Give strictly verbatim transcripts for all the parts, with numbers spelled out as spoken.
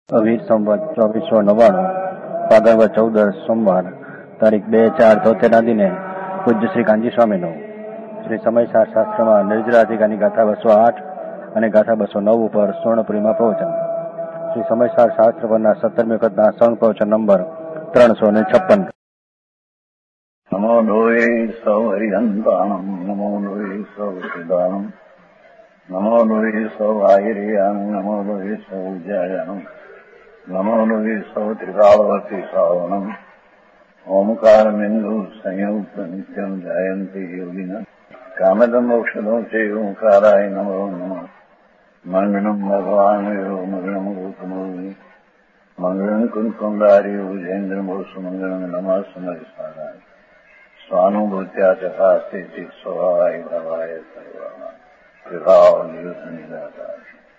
વીર સંવત ચોવીસો નવ્વાણું ભાદરવા ચૌદસ સોમવાર તારીખ બે ચાર તોતેરના દિને પૂજ્ય શ્રી કાંજી સ્વામીનું શ્રી સમયસાર શાસ્ત્રમાં નિર્જરાધિકાની ગાથા બસો આઠ અને ગાથા બસો નવ ઉપર સ્વર્ણપુરીમાં પ્રવચન. શ્રી સમયસાર શાસ્ત્ર પરના સત્તરમી વખતના સંઘ પ્રવચન નંબર ત્રણસો ને છપ્પન. નમો લોહે સૌ હરિહંતાણમ નમો લોહે સૌ સિદ્ધાણમ નમો લોહે સૌ આયર્યાન નમો લોહે સૌ જયાનમ નમો લોહે સૌ ત્રિકાળવર્તી શ્રાવણમ ઓમકાર બિંદુ સંયુક્ત નિત્યમ જાયંતી યોગિન કામદમ ઔષધો છે ઓંકારાય નમો નમઃ મંગળમ ભગવાન મંગળમ ગૌતમોની મંગળમ કુંકુંડારી ઉજેન્દ્રમ સુમંગળમ નમઃ સમયસારાય સ્વાનુભૂત્યા ચકાસ્તે સ્વભાવાય ભવાય સર્વા વિભાવ નિયુત નિરાકાર.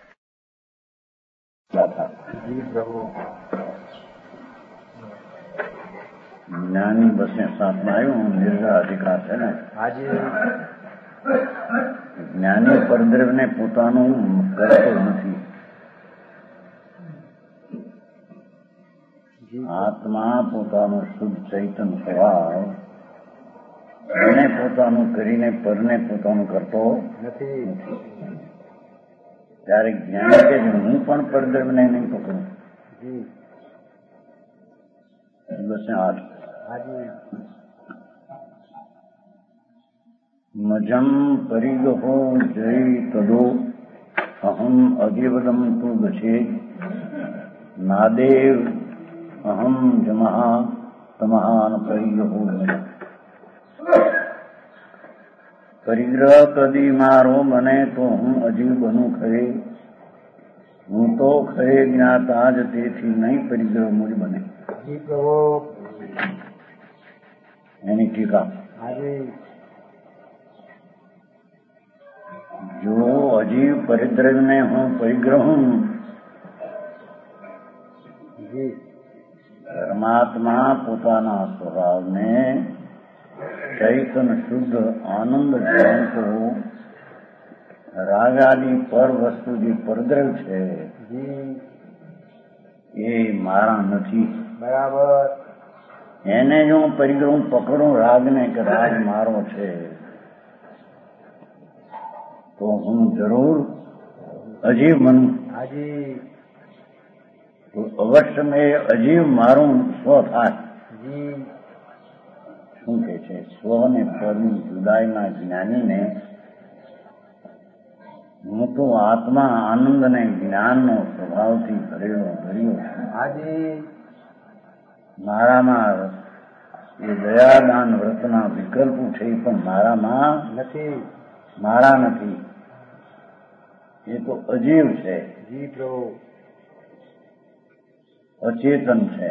જ્ઞાની બસે સાતમાં આવ્યું નિર્જા અધિકાર છે ને. જ્ઞાની પરદ્રવ્યને પોતાનું કરતો નથી. આત્મા પોતાનું શુદ્ધ ચૈતન સ્વભાવ એને પોતાનું કરીને પરને પોતાનું કરતો નથી. ત્યારે જ્ઞાની કે હું પણ પરદ્રવ્યને નહીં પકડું. બસ આઠ મજમ પરિગહો જય તદો અહમ અધિવદમ તુ ગશે નાદેવ અહમ જમહા તમહાન પરિગહો. પરિગ્રહ કદી મારો બને તો હું અજીવ બનું ખરે. હું તો ખરે જ્ઞાતા જ તેથી નહીં પરિગ્રહ મુજ બને. એની ટીકા. જો અજીવ પરિદ્રવ્યને હું પરિગ્રહું, પરમાત્મા પોતાના સ્વભાવને ચૈતન શુદ્ધ આનંદ જાણતો રાગાદી પર વસ્તુ જે પરદ્રવ્ય છે એ મારા નથી. બરાબર. એને જો હું પરિગ્રહ પકડું રાગને કે રાગ મારો છે તો હું જરૂર અજીવ બનું. તો અવશ્ય મેં અજીવ મારું સ્વ થાય. શું કે છે? સ્વ ને પરની જુદાઈના જ્ઞાનીને હું તો આત્મા આનંદ અને જ્ઞાનનો સ્વભાવથી ભરેલો ભર્યો છું. મારામાં એ દયાદાન વ્રતના વિકલ્પો છે પણ મારામાં નથી. મારા નથી. એ તો અજીવ છે, અચેતન છે.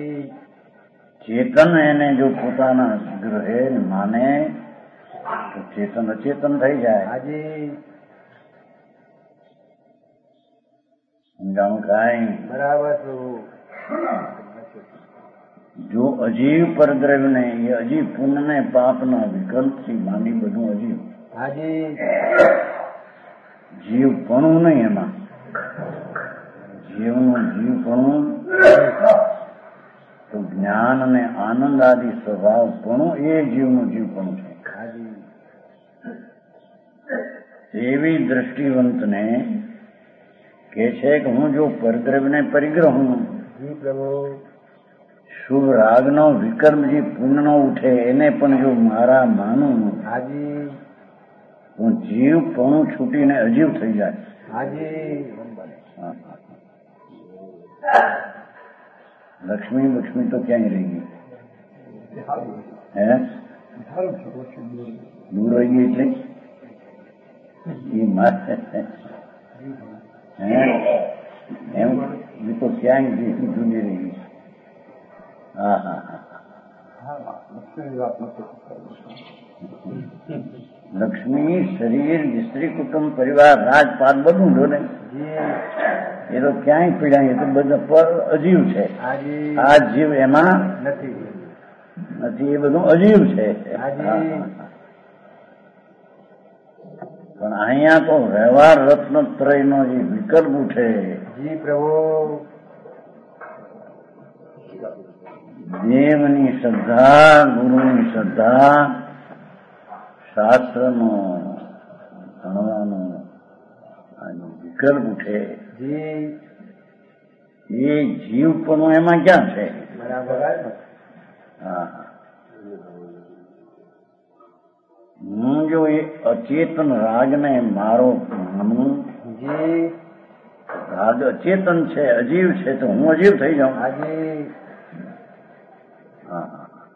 ચેતન એને જો પોતાના ગ્રહે માને તો ચેતન અચેતન થઈ જાય. સમજાણું કાંઈ? બરાબર. જો અજીવ પરદ્રવ્યને એ અજીવ પુણ્ય ને પાપના વિકલ્પથી માંડી બધું અજીવ. જીવપણું નહીં એમાં. જીવનું જીવપણું તો જ્ઞાન અને આનંદ આદિ સ્વભાવપણું એ જીવનું જીવપણું છે. એવી દ્રષ્ટિવંતને કે છે કે હું જો પરદ્રવ્યને પરિગ્રહું, શુભ રાગનો વિકર્મ જે પુણ્યનો ઉઠે એને પણ જો મારા માનું, હું જીવપણું છૂટીને અજીવ થઈ જાય. લક્ષ્મી લક્ષ્મી તો ક્યાંય રહી ગઈ? હે દૂર રહી ગઈ એટલે એ મારે હે એમ એ તો ક્યાંય જૂની રહી ગઈ. હા હા હા. લક્ષ્મી શરીર સ્ત્રી કુટુંબ પરિવાર રાજપાટ બધું જો ને એ તો ક્યાંય પીડાય. એ તો બધા પર અજીવ છે. આ જીવ એમાં નથી. એ બધું અજીવ છે. પણ અહીંયા તો વ્યવહાર રત્નત્રયનો જે વિકલ્પ ઉઠે, જી પ્રભુ દેવની શ્રદ્ધા, ગુરુની શ્રદ્ધા, શાસ્ત્રનો ભણવાનો વિકલ્પ ઉઠે એ જીવ પણ એમાં ક્યાં છે? હા, હું જો એ અચેતન રાગને મારો માનું, રાગ અચેતન છે, અજીવ છે, તો હું અજીવ થઈ જાઉં. હા,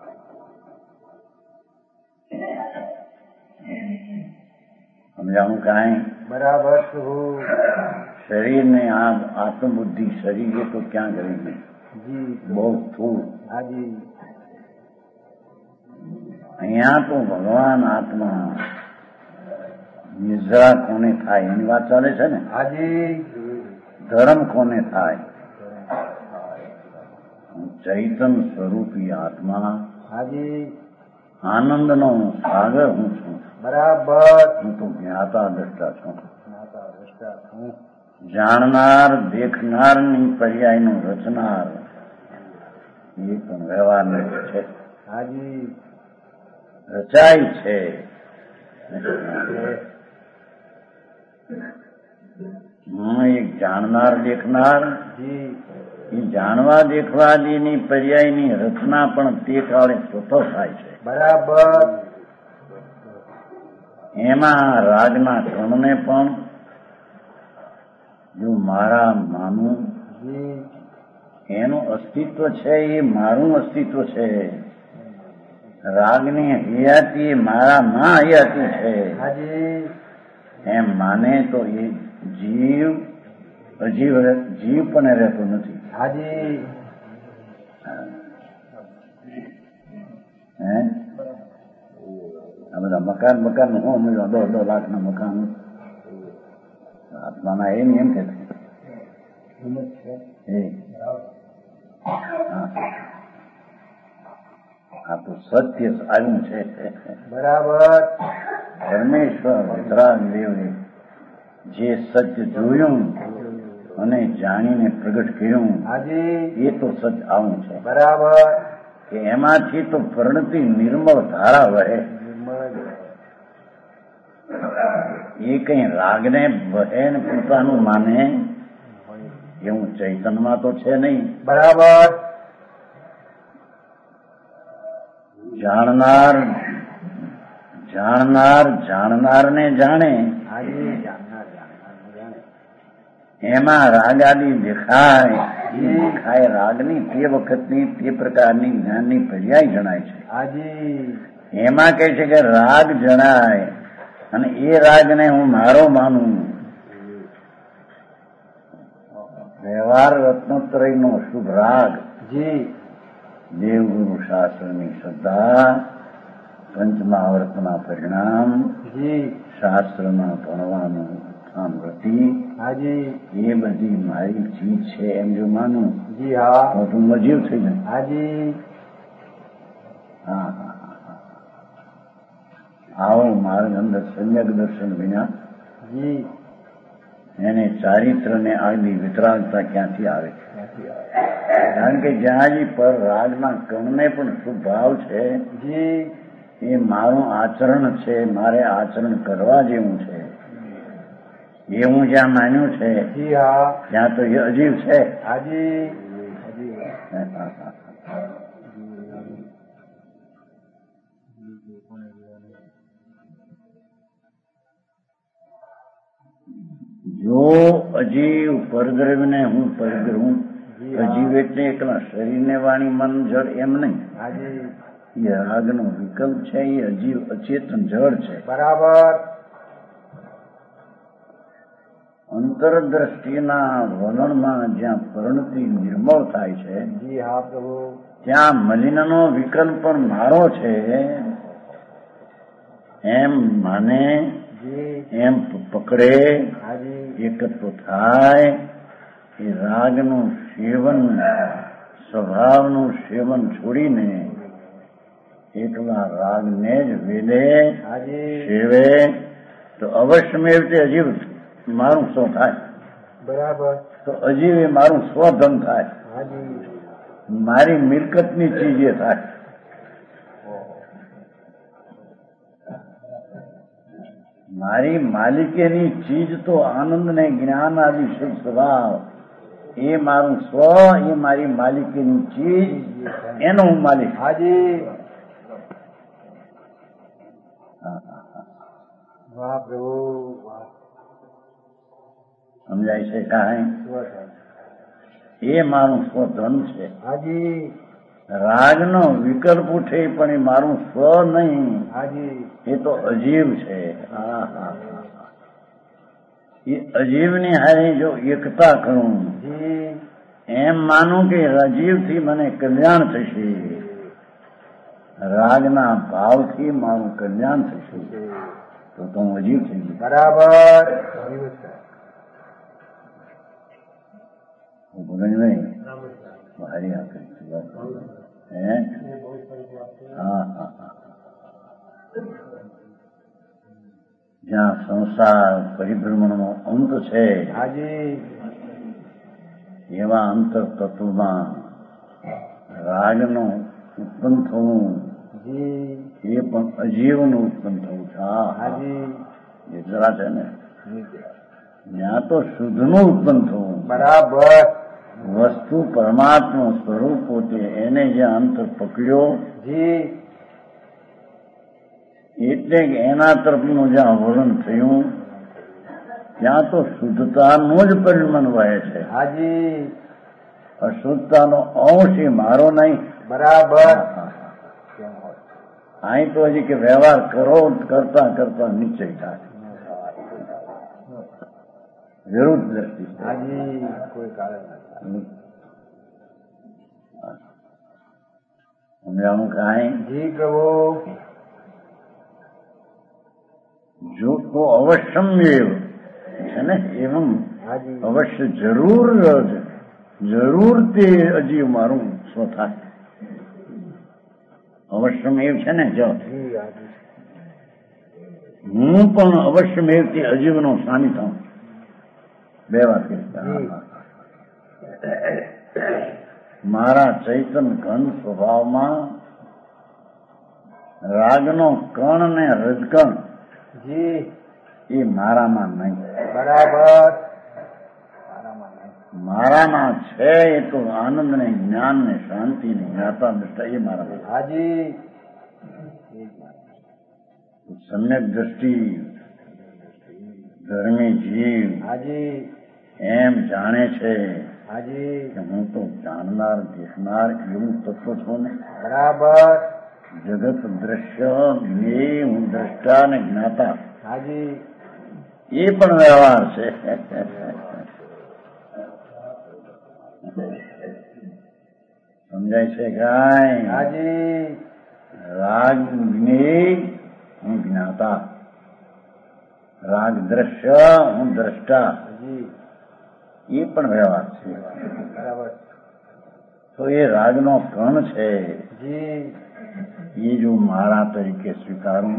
સમજાણું કાંઈ? બરાબર. શરીર ને આ આત્મબુદ્ધિ શરીર એ તો ક્યાં કરી ગઈ? બહુ સ્થૂળ. અહીંયા તો ભગવાન આત્મા નિદ્રા કોને થાય એની વાત ચાલે છે ને. ધર્મ કોને થાય? ચૈતન સ્વરૂપી આત્મા, આનંદનો સાગર હું છું. બરાબર. હું તો જ્ઞાતા દ્રષ્ટા છું. જાણનાર, દેખનારની પર્યાયનું રચનાર એ પણ વ્યવહાર છે. રચાય છે. હું એક જાણનાર, દેખનાર, એ જાણવા દેખવાદીની પર્યાયની રચના પણ તે કાળે સ્વતઃ થાય છે. બરાબર. એમાં રાગના કણને પણ જો મારા માનું, એનું અસ્તિત્વ છે, એ મારું અસ્તિત્વ છે. રાગની હયાતી એ મારા માં હયાતી છે એમ માને તો એ જીવ અજીવ જીવ પણ રહેતો નથી. હે આ બધા મકાન મકાન હું મળ્યો દો દો લાખ ના મકાન આત્માના એમ એમ કે આ તો સત્ય આવ્યું છે. બરાબર. પરમેશ્વર વિતરાગ દેવે જે સત્ય જોયું અને જાણીને પ્રગટ કર્યું એ તો સત્ય આવું છે. બરાબર. કે એમાંથી તો પરણતી નિર્મળ ધારા વહે. એ કઈ રાગને વહે ને પોતાનું માને એવું ચૈતનમાં તો છે નહીં. બરાબર. જાણનાર જાણનાર જાણનારને જાણે એમાં રાગ આદિ દેખાય દેખાય રાગની તે વખતની તે પ્રકારની જ્ઞાનની પર્યાય જણાય છે. એમાં કહે છે કે રાગ જણાય અને એ રાગને હું મારો માનું. વ્યવહાર રત્નોત્તરયનો શુભ રાગ, દેવગુરુ શાસ્ત્રની શ્રદ્ધા, પંચમહાવર્તના પરિણામ, શાસ્ત્રના ભણવાનું વૃત્તિ, એ બધી મારી ચીજ છે એમ જો માનું તો તું મજીવ થઈ જાય. હા હા હા આવો માર્ગ અંદર સમ્યક દર્શન વિના એને ચારિત્ર ને આગની વિતરાગતા ક્યાંથી આવે? કારણ કે જ્યાં પર રાગના કણને પણ શુભ ભાવ છે, એ મારું આચરણ છે, મારે આચરણ કરવા જેવું છે, એ હું જ્યાં માન્યું છે ત્યાં તો એ અજીવ છે. જો અજીવ પરદ્રવ્યને હું પરગ્રહું, અજીવ એટલે એકલા શરીરને વાણી મન જળ એમ નહીં, એ રાગનો વિકલ્પ છે, એ અજીવ અચેતન જળ છે. બરાબર. અંતરદ્રષ્ટિના વલણમાં જ્યાં પરિણતિ નિર્મળ થાય છે ત્યાં મલિનનો વિકલ્પ પણ મારો છે એમ માને, એમ પકડે, એકત્વ થાય. એ રાગનું સેવન, સ્વભાવનું સેવન છોડીને એકલા રાગને જ વેદે સેવે તો અવશ્યમેવ તે અજીવ મારું સ્વ થાય. બરાબર. તો અજીવ એ મારું સ્વધન થાય. મારી મિલકતની ચીજ એ થાય. મારી માલિકેની ચીજ તો આનંદ ને જ્ઞાન આદિ શુભ સ્વભાવ, એ મારું સ્વ, એ મારી માલિકીની ચીજ, એનો હું માલિક. હાજી વાહ પ્રભુ સમજાય છે કાંઈ? એ મારું સ્વધન છે. હાજી રાગનો વિકલ્પ ઉઠે પણ એ મારું સ્વ નહીં, હાજી એ તો અજીવ છે. હા હા એ અજીવની હારે જો એકતા કરું, જી એમ માનું કે અજીવથી મને કલ્યાણ થશે, રાગના ભાવથી મારું કલ્યાણ થશે, તો તો હું અજીવ થઈ ગયું. બરાબર બોલે નહીં મારી આ હે હા હા હા જ્યાં સંસાર પરિભ્રમણનો અંત છે, હાજી એવા અંતર તત્વમાં રાગનું ઉત્પન્ન થવું, જી એ પણ અજીવનું ઉત્પન્ન થવું છે. હા હાજી એ જરા છે ને, ત્યાં તો શુદ્ધનું ઉત્પન્ન થવું. બરાબર વસ્તુ પરમાત્મા સ્વરૂપ પોતે, એને જ્યાં અંતર પકડ્યો, જી એટલે કે એના તરફનું જ્યાં વલણ થયું, ત્યાં તો શુદ્ધતાનું જ પરિણમન વહે છે. હાજી અશુદ્ધતાનો અંશ એ મારો નહીં. બરાબર અહીં તો હજી કે વ્યવહાર કરો કરતા કરતા નિશ્ચય થાય, વિરુદ્ધ દ્રષ્ટિ. હાજી કોઈ કારણ સમજાવું કાંઈ? જી પ્રભુ જો તો અવશ્યમ છે ને, એવમ હાજી અવશ્ય જરૂર જરૂર તે અજીવ મારું સ્વ થાય. અવશ્યમેવ છે ને, જો જી હાજી હું પણ અવશ્યમેવ તે અજીવનો સ્વામી થાઉં. બે વાત કરી. મારા ચૈતન ઘન સ્વભાવમાં રાગનો કણ ને રજકણ જી એ મારામાં નહીં. બરાબર મારામાં છે એ તો આનંદ ને જ્ઞાન ને શાંતિ ને જ્ઞાતા દૃષ્ટા એ મારામાં. હાજી સમ્યક દ્રષ્ટિ ધર્મી જીવ હાજી એમ જાણે છે હાજી કે હું તો જાણનાર દેખનાર એવું તત્વ છું ને. બરાબર જગત દ્રશ્ય જ્ઞેય, હું દ્રષ્ટા ને જ્ઞાતા, હાજી એ પણ વ્યવહાર છે. સમજાય છે કાંઈ? હાજી રાગ જ્ઞેય, હું જ્ઞાતા, રાગ દ્રશ્ય, હું દ્રષ્ટા, હાજી એ પણ વ્યવહાર છે. બરાબર તો એ રાગનો કણ છે, જી એ જો મારા તરીકે સ્વીકારું,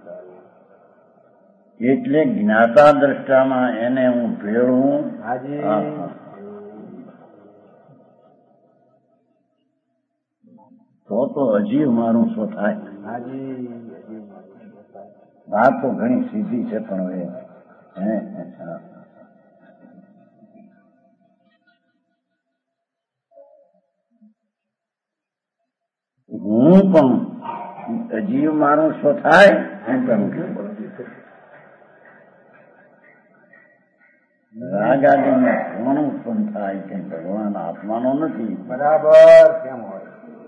એટલે જ્ઞાતા દ્રષ્ટામાં એને હું ભેળવું. હાજી તો તો અજીવ મારું શું થાય? હાજી વાત તો ઘણી સીધી છે, પણ હવે હે હું પણ અજીવ મારું શું થાય? રાગ આદિને કોણ ઉત્પન્ન થાય કે ભગવાન આત્માનો નથી. બરાબર કેમ હોય?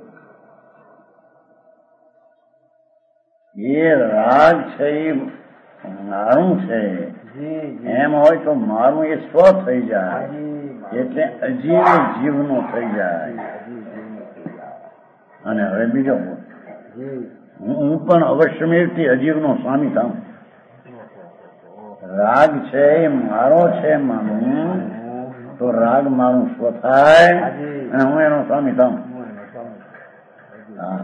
એ રાગ છે એ મારું છે, જી એમ હોય તો મારું એ સ્વ થઈ જાય, હાજી એટલે અજીવ જીવનો થઈ જાય. અને હવે બીજો જી હું પણ અવશ્યમેવથી અજીવનો સ્વામી થાઉં. રાગ છે એ મારો છે માનું, તો રાગ મારું સ્વ થાય અને હું એનો સ્વામી થાઉં. હા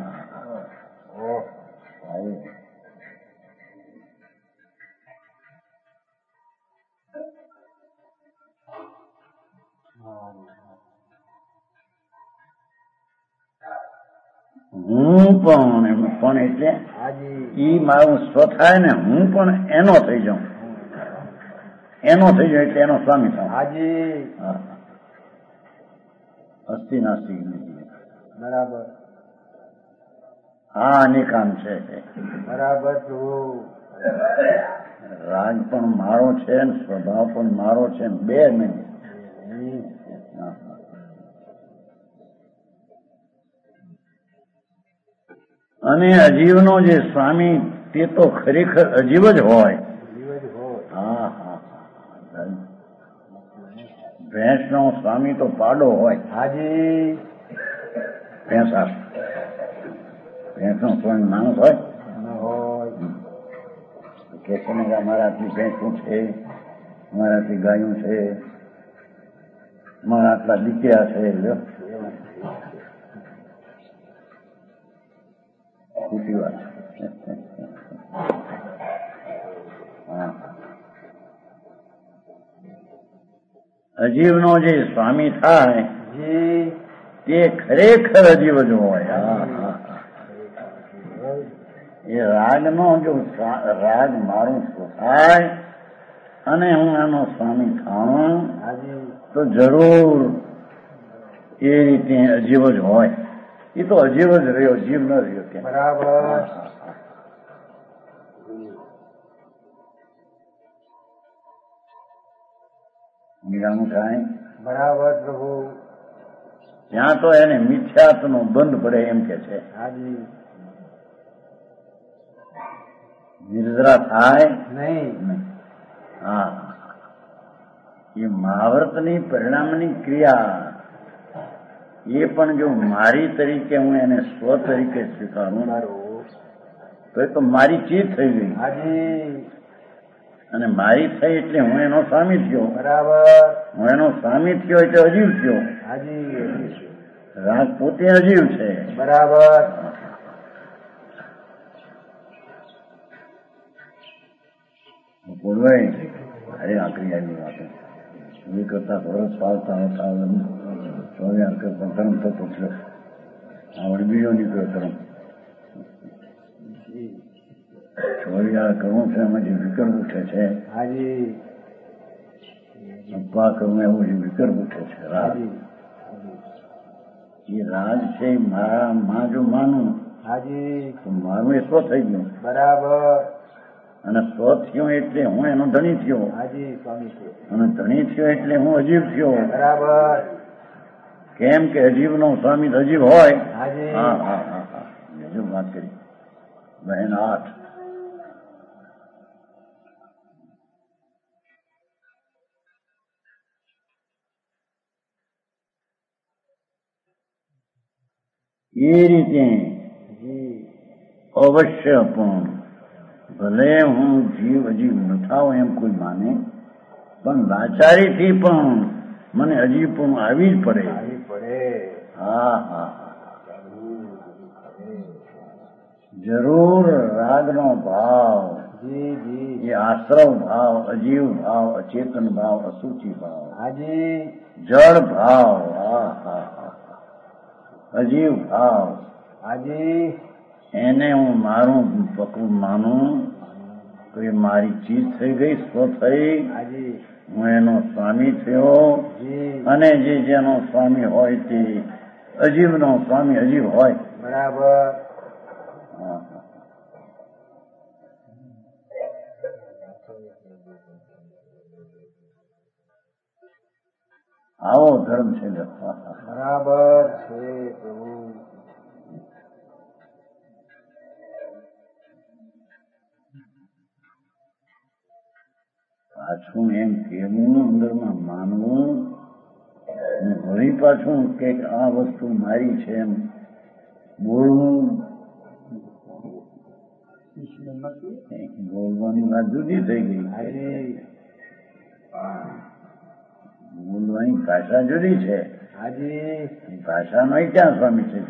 હું પણ એમ પણ એટલે ઈ મારું સ્વ થાય ને હું પણ એનો થઈ જાઉં, એનો થઈ જાઉં એટલે એનો સ્વામી થાવ. હાજી અસ્થિ નાસ્તિ બરાબર હા અનેકાન છે. બરાબર પ્રભુ. રાગ પણ મારો છે ને સ્વભાવ પણ મારો છે, બે નહીં. અને અજીવનો જે સ્વામી તે તો ખરેખર અજીવ જ હોય. હા હા ભેંસનો સ્વામી તો પાડો હોય. હાજી ભેંસા ભેંસનો સ્વામી માણસ હોય કે છે ને કે અમારાથી ભેંસું છે, અમારાથી ગાયું છે, મારા આટલા દીકરા છે. ખોટી વાત. હા અજીવનો જે સ્વામી થાય તે ખરેખર અજીવ જ હોય. એ રાગનો જો રાગ મારું થાય અને હું એનો સ્વામી થાઉં તો જરૂર એ રીતે અજીવ જ હોય. એ તો અજીવ જ રહ્યો, જીવ ન રહ્યો ત્યાં. બરાબર નિરામું થાય બરાબર પ્રભુ. ત્યાં તો એને મિથ્યાત્વનો બંધ પડે એમ કે છે. હાજી નિર્જરા થાય નહીં. હા એ મહાવ્રતની પરિણામની ક્રિયા એ પણ જો મારી તરીકે હું એને સ્વ તરીકે સ્વીકારું તો એ તો મારી ચીજ થઈ ગઈ. હાજી અને મારી થઈ એટલે હું એનો સ્વામી થયો. બરાબર હું એનો સ્વામી થયો એટલે અજીવ થયો. હાજી રાગ પોતે અજીવ છે. બરાબર બોલવાય અરે આકરી આવી વાતો એ કરતા વરસ પાલતા હતા ચોવ્યાર કરતા ધર્મ થતો થયો. આવડે બીજો નીકળ્યો ધર્મ. ચોવ્યાર કરવું છે એમાં જે વિકર ઉઠે છે. હાજી અપા કરવું એવું જે વિકર ઉઠે છે. રાગ એ રાગ છે મારા માં જો માનું હાજી તો મારું એ સ્વ થઈ ગયું. બરાબર અને સ્વ થયો એટલે હું એનો ધણી થયો. હાજી સ્વામી છે. અને ધણી થયો એટલે હું અજીવ થયો. બરાબર કેમ કે અજીવનો સ્વામી અજીવ હોય. હાજી હા હા હા હા બીજું વાત કરી બહેન આઠ એ રીતે અવશ્ય પણ ભલે હું જીવ અજીવ ન થાવ એમ કોઈ માને પણ લાચારીથી પણ મને અજીવ પણ આવી જ પડે. હા હા જરૂર રાગનો ભાવ એ આશ્રવ ભાવ, અજીવ ભાવ, અચેતન ભાવ, અસુચિ ભાવ, હાજી જળ ભાવ, હા હા હા અજીવ ભાવ હાજી એને હું મારું પકડું માનું તો એ મારી ચીજ થઈ ગઈ, સ્વ થઈ. હાજી હું એનો સ્વામી થયો. અને જે જેનો સ્વામી હોય તે અજીવનો સ્વામી અજીવ હોય. બરાબર આવો ધર્મ છે. બરાબર છે પ્રભુ. પાછું એમ કેવું અંદરમાં માનવું વળી પાછું કે આ વસ્તુ મારી છે એમ બોલવું. બોલવાની વાત જુદી થઈ ગઈ. બોલવાની ભાષા જુદી છે. હાજી ભાષાનો ક્યાં સ્વામી છે?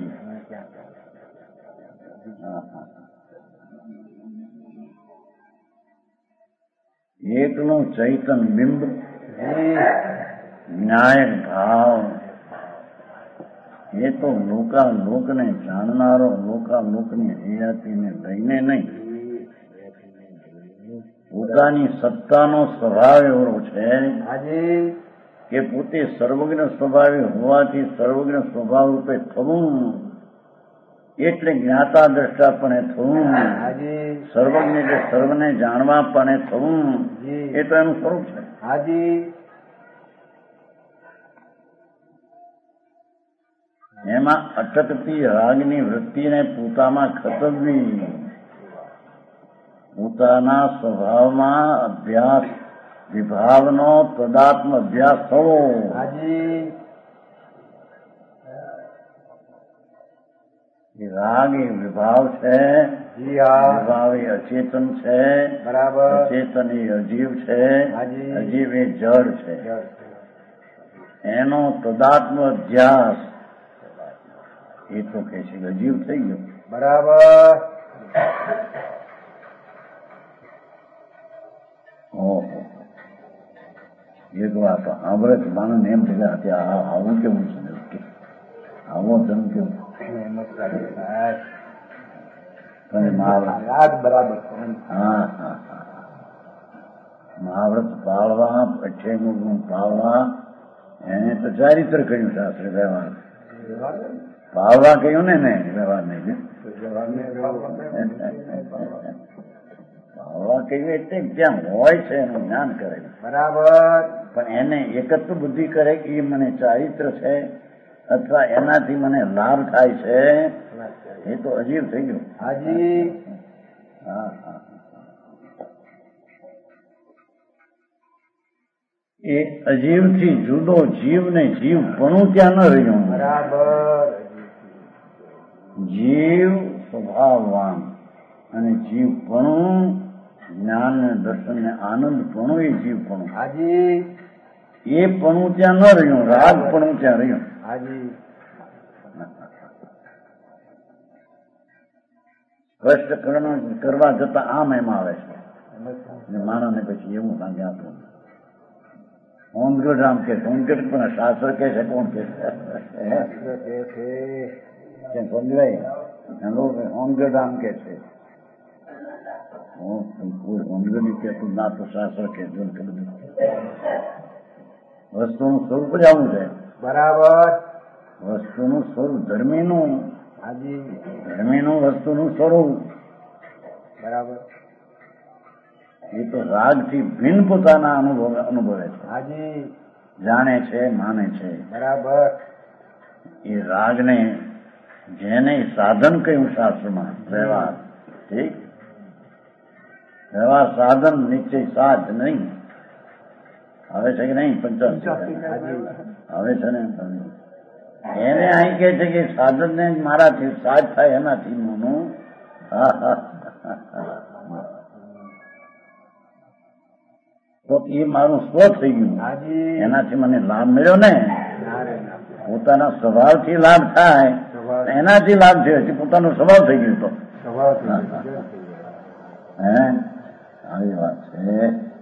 એકનું ચૈતન બિંબ, ન્યાય ભાવ એ તો લોકા લોકને જાણનારો લોકા લોકની હયાતીને લઈને નહીં, પોતાની સત્તાનો સ્વભાવ એવો છે કે પોતે સર્વજ્ઞ સ્વભાવી હોવાથી સર્વજ્ઞ સ્વભાવ રૂપે થવું એટલે જ્ઞાતા દ્રષ્ટા પણ થવું, સર્વજ્ઞ એટલે સર્વને જાણવા પણ થવું, એ તો એનું સ્વરૂપ છે. હાજી એમાં અટકતી રાગની વૃત્તિને પોતામાં ખતરવી, પોતાના સ્વભાવમાં અભ્યાસ વિભાવનો તદાત્મ અભ્યાસ થવો. હાજી રાગ એ વિભાવ છે, જી હા વિભાવ એ અચેતન છે, બરાબર અચેતન એ અજીવ છે, હાજી. અજીવ એ જડ છે. એનો તદાત્મ અભ્યાસ એ તો કે છે અજીવ થઈ ગયો. બરાબર ઓહો એક વાત આંબળે માણસ એમ થયા ત્યાં આવું કેવું છે, આવો ધન કેવું યાદ બરાબર. હા હા મહાવ્રત પાળવા અઠ્યાનું ગુણ પાળવા એને તો ચારિત્ર કહ્યું શાસ્ત્ર વ્યવહાર પાળવા કહ્યું ને ને વ્યવહાર નહીં પાળવા કહ્યું એટલે જ્યાં હોય છે એનું જ્ઞાન કરે બરાબર. પણ એને એકત્વ બુદ્ધિ કરે કે એ મને ચારિત્ર છે અથવા એનાથી મને લાભ થાય છે એ તો અજીવ થઈ ગયું. હાજી હા હા એ અજીવથી જુદો જીવ ને જીવ પણ ત્યાં ન રહ્યું. બરાબર જીવ સ્વભાવવાન અને જીવ પણ જ્ઞાન ને દર્શન ને આનંદ પણ એ જીવ પણ હાજી એ પણ ત્યાં ન રહ્યું, રાગ પણ ત્યાં રહ્યું. હાજી સ્પષ્ટ કરવા જતા આમ એમ આવે છે માણસને પછી એવું લાગે આપણું હોમગઢ આમ કે હોમગઢ પણ શાસ્ત્ર કે છે કોણ કે છે હોમગઢ આમ કે છે કોઈ હોમગઢ કહેતું ના તો શાસ્ત્ર કે વસ્તુનું સ્વરૂપ જ આવું છે. બરાબર વસ્તુનું સ્વરૂપ ધર્મીનું હાજી ધર્મીનું વસ્તુનું સ્વરૂપ બરાબર એ તો રાગથી ભિન્ન પોતાના અનુભવ અનુભવે છે, હાજી જાણે છે, માને છે. બરાબર એ રાગને જેને સાધન કહ્યું શાસ્ત્રમાં વ્યવહાર, ઠીક વ્યવહાર સાધન નિશ્ચય સાધ નહીં આવે છે કે નહીં પંચાસી આવે છે ને એને અહીં કે છે કે સાધન ને મારાથી સાજ થાય એનાથી મોનું તો એ મારું સ્વ થઈ ગયું, એનાથી મને લાભ મળ્યો ને. પોતાના સ્વભાવથી લાભ થાય એનાથી લાભ થયો, પોતાનો સ્વભાવ થઈ ગયું તો હે આવી વાત છે.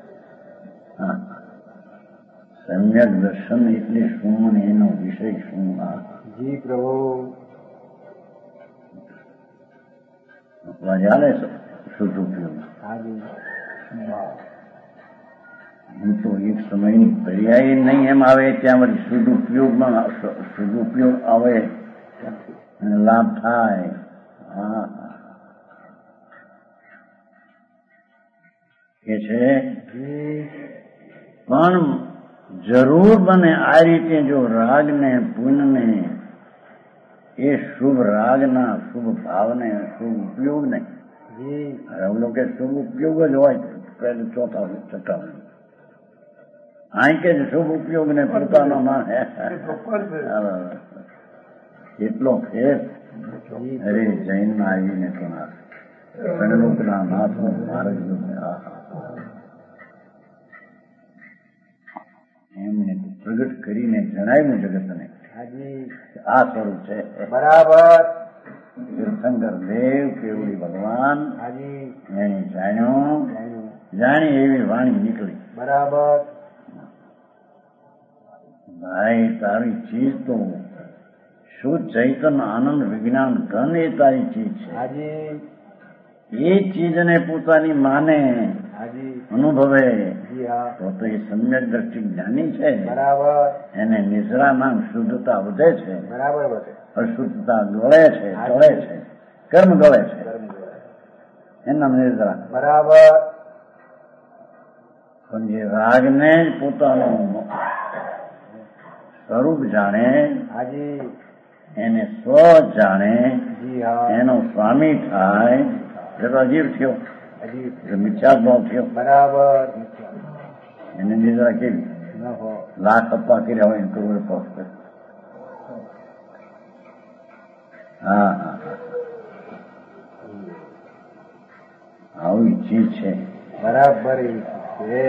સમ્યક દર્શન એટલે શું ને એનો વિષય શું? જી પ્રભુ ચાલે શુદ્ધ ઉપયોગ. હું તો એક સમયની પર્યાય નહીં એમ આવે ત્યાં વળી શુદ્ધ ઉપયોગમાં શુદ્ધ ઉપયોગ આવે અને લાભ થાય. હા કે છે પણ જરૂર બને આ રીતે જો રાગને પુણ્યને એ શુભ રાગના શુભ ભાવને શુભ ઉપયોગને હવે કે શુભ ઉપયોગ જ હોય પહેલું ચોથા છઠ્ઠા અહીં કે શુભ ઉપયોગને પોતાનો માને એટલો ફેર અરે જૈનમાં આવીને કોના સંલોકના નાથનું માર્ગ એમને પ્રગટ કરીને જણાવ્યું જગતને આ સ્વરૂપ છે. બરાબર તીર્થંકર દેવ કેવડી ભગવાન એની જાણ્યું જાણી એવી વાણી નીકળી. બરાબર ભાઈ તારી ચીજ તો શુદ્ધ ચૈતન્ય આનંદ વિજ્ઞાન ધન એ તારી ચીજ છે. હાજી એ ચીજને પોતાની માને હાજી અનુભવે જી હા તો તો એ સમ્યક દ્રષ્ટિ જ્ઞાની છે. બરાબર એને નિદ્રા નામ શુદ્ધતા વધે છે, બરાબર બધે અશુદ્ધતા ગળે છે, ટળે છે, કર્મ ગળે છે, એના નિદ્રા. બરાબર પણ જે રાગને જ પોતાનું સ્વરૂપ જાણે, હાજી એને સ્વ જાણે, જી હા એનો સ્વામી થાય, એ તો અજીવ થયો, હાજી એ મિથ્યાભાવ થયો. બરાબર એને નિદ્રા કેવી? ન હો લાખ અપ્પા કર્યા હોય કરોડ અપ્પા કરે. હા હા આવી ચીજ છે. બરાબર એ છે.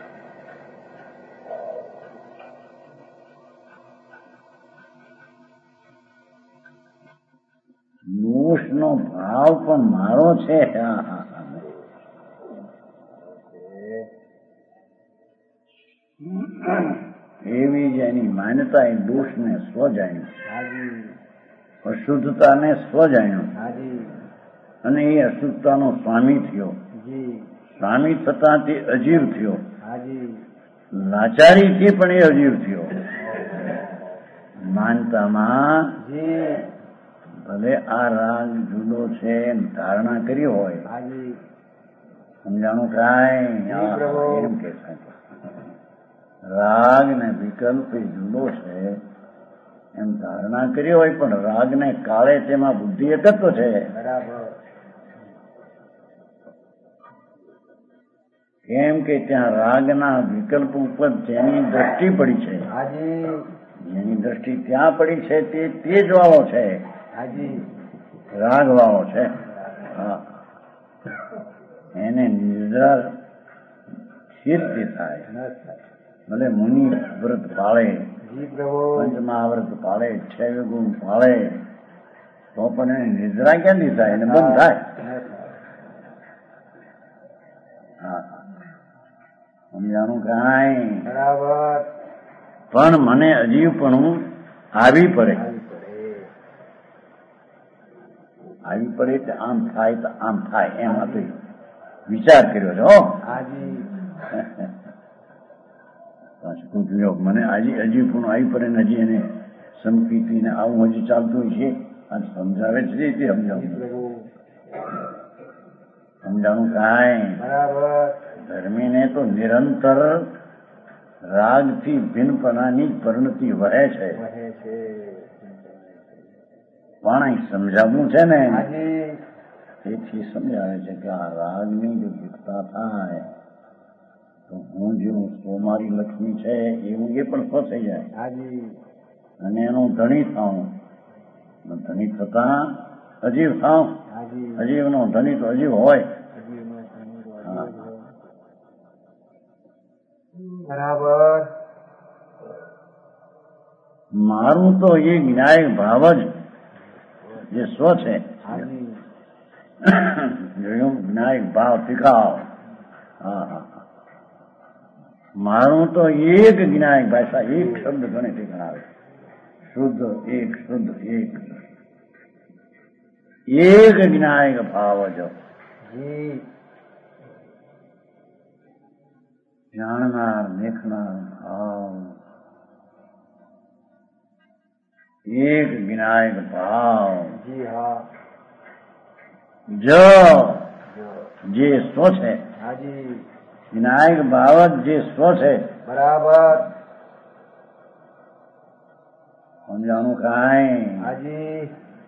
દોષનો ભાવ પણ મારો છે. હા હા હા એવી જ એની માન્યતા એ દોષને સ્વ જાણ્યું, હાજી અશુદ્ધતાને સ્વ જાણ્યું, હાજી અને એ અશુદ્ધતાનો સ્વામી થયો. જી સ્વામી થતા તે અજીવ થયો, હાજી લાચારીથી પણ એ અજીવ થયો. માનતામાં જી ભલે આ રાગ જુદો છે એમ ધારણા કરી હોય, હાજી સમજાણું કાંઈ? જી પ્રભુ. એમ કે રાગ ને વિકલ્પ એ જુદો છે એમ ધારણા કરી હોય, પણ રાગને કાળે તેમાં બુદ્ધિ એકત્વ છે. બરાબર કેમ કે ત્યાં રાગના વિકલ્પ ઉપર જેની દ્રષ્ટિ પડી છે, હાજી જેની દ્રષ્ટિ ત્યાં પડી છે તે તેજ વાળો છે, હાજી રાગ વાળો છે. હા, એને નિદ્રા સ્થિરથી થાય. ન થાય. ભલે મુનિ વ્રત પાળે, જી પ્રભુ પંચમહાવ્રત પાળે, છ ગુણ પાળે, તો પણ એને નિદ્રા ક્યાંથી થાય? એને બંધ થાય. ન થાય. હા, સમજાણું કાંઈ? બરાબર પણ મને અજીવપણું આવી પડે, આવી પડે. આવી પડે એટલે આમ થાય તો આમ થાય એમ હતું વિચાર કર્યો છે. હો હાજી પાછું જોયો મને આજે અજીવપણું આવી પડે ને હજી એને સંપીતી ને આવું હજી ચાલતું છે. આ સમજાવે છે તે જી સમજાવું. પ્રભુ સમજાણું કાંઈ? બરાબર ધર્મીને તો નિરંતર રાગથી ભિન્નપણાની પરિણતિ વહે છે, વહે છે. પણ અહીં સમજાવવું છે ને હાજી તેથી સમજાવે છે કે આ રાગની જો ભીખતા થાય તો હું જેવું સોમારી લક્ષ્મી છે એવું એ પણ સ્વ થઈ જાય, હાજી અને એનું ધણી થાઉં. ધણી થતા અજીવ થાઉં. હાજી અજીવનો ધણી તો અજીવ હોય. હાજી નો સંગ હા. બરાબર મારું તો એ જ્ઞાય ભાવ જ જે સ્વ છે. હાજી જોયું? જ્ઞાય ભાવ શીખાવ. હા હા મારું તો એક જ્ઞાય ભાષા, એક શબ્દ ગણિત ગણાવે. શુદ્ધ એક, શુદ્ધ એક, એક જ્ઞાય ભાવ જો જી જાણનાર દેખનાર ભાવ, એક જ્ઞાય ભાવ જી હા જો જો જે સ્વ છે, હાજી વિનાયક ભાવ જ જે સ્વ છે. બરાબર સમજાણું કાંઈ? હાજી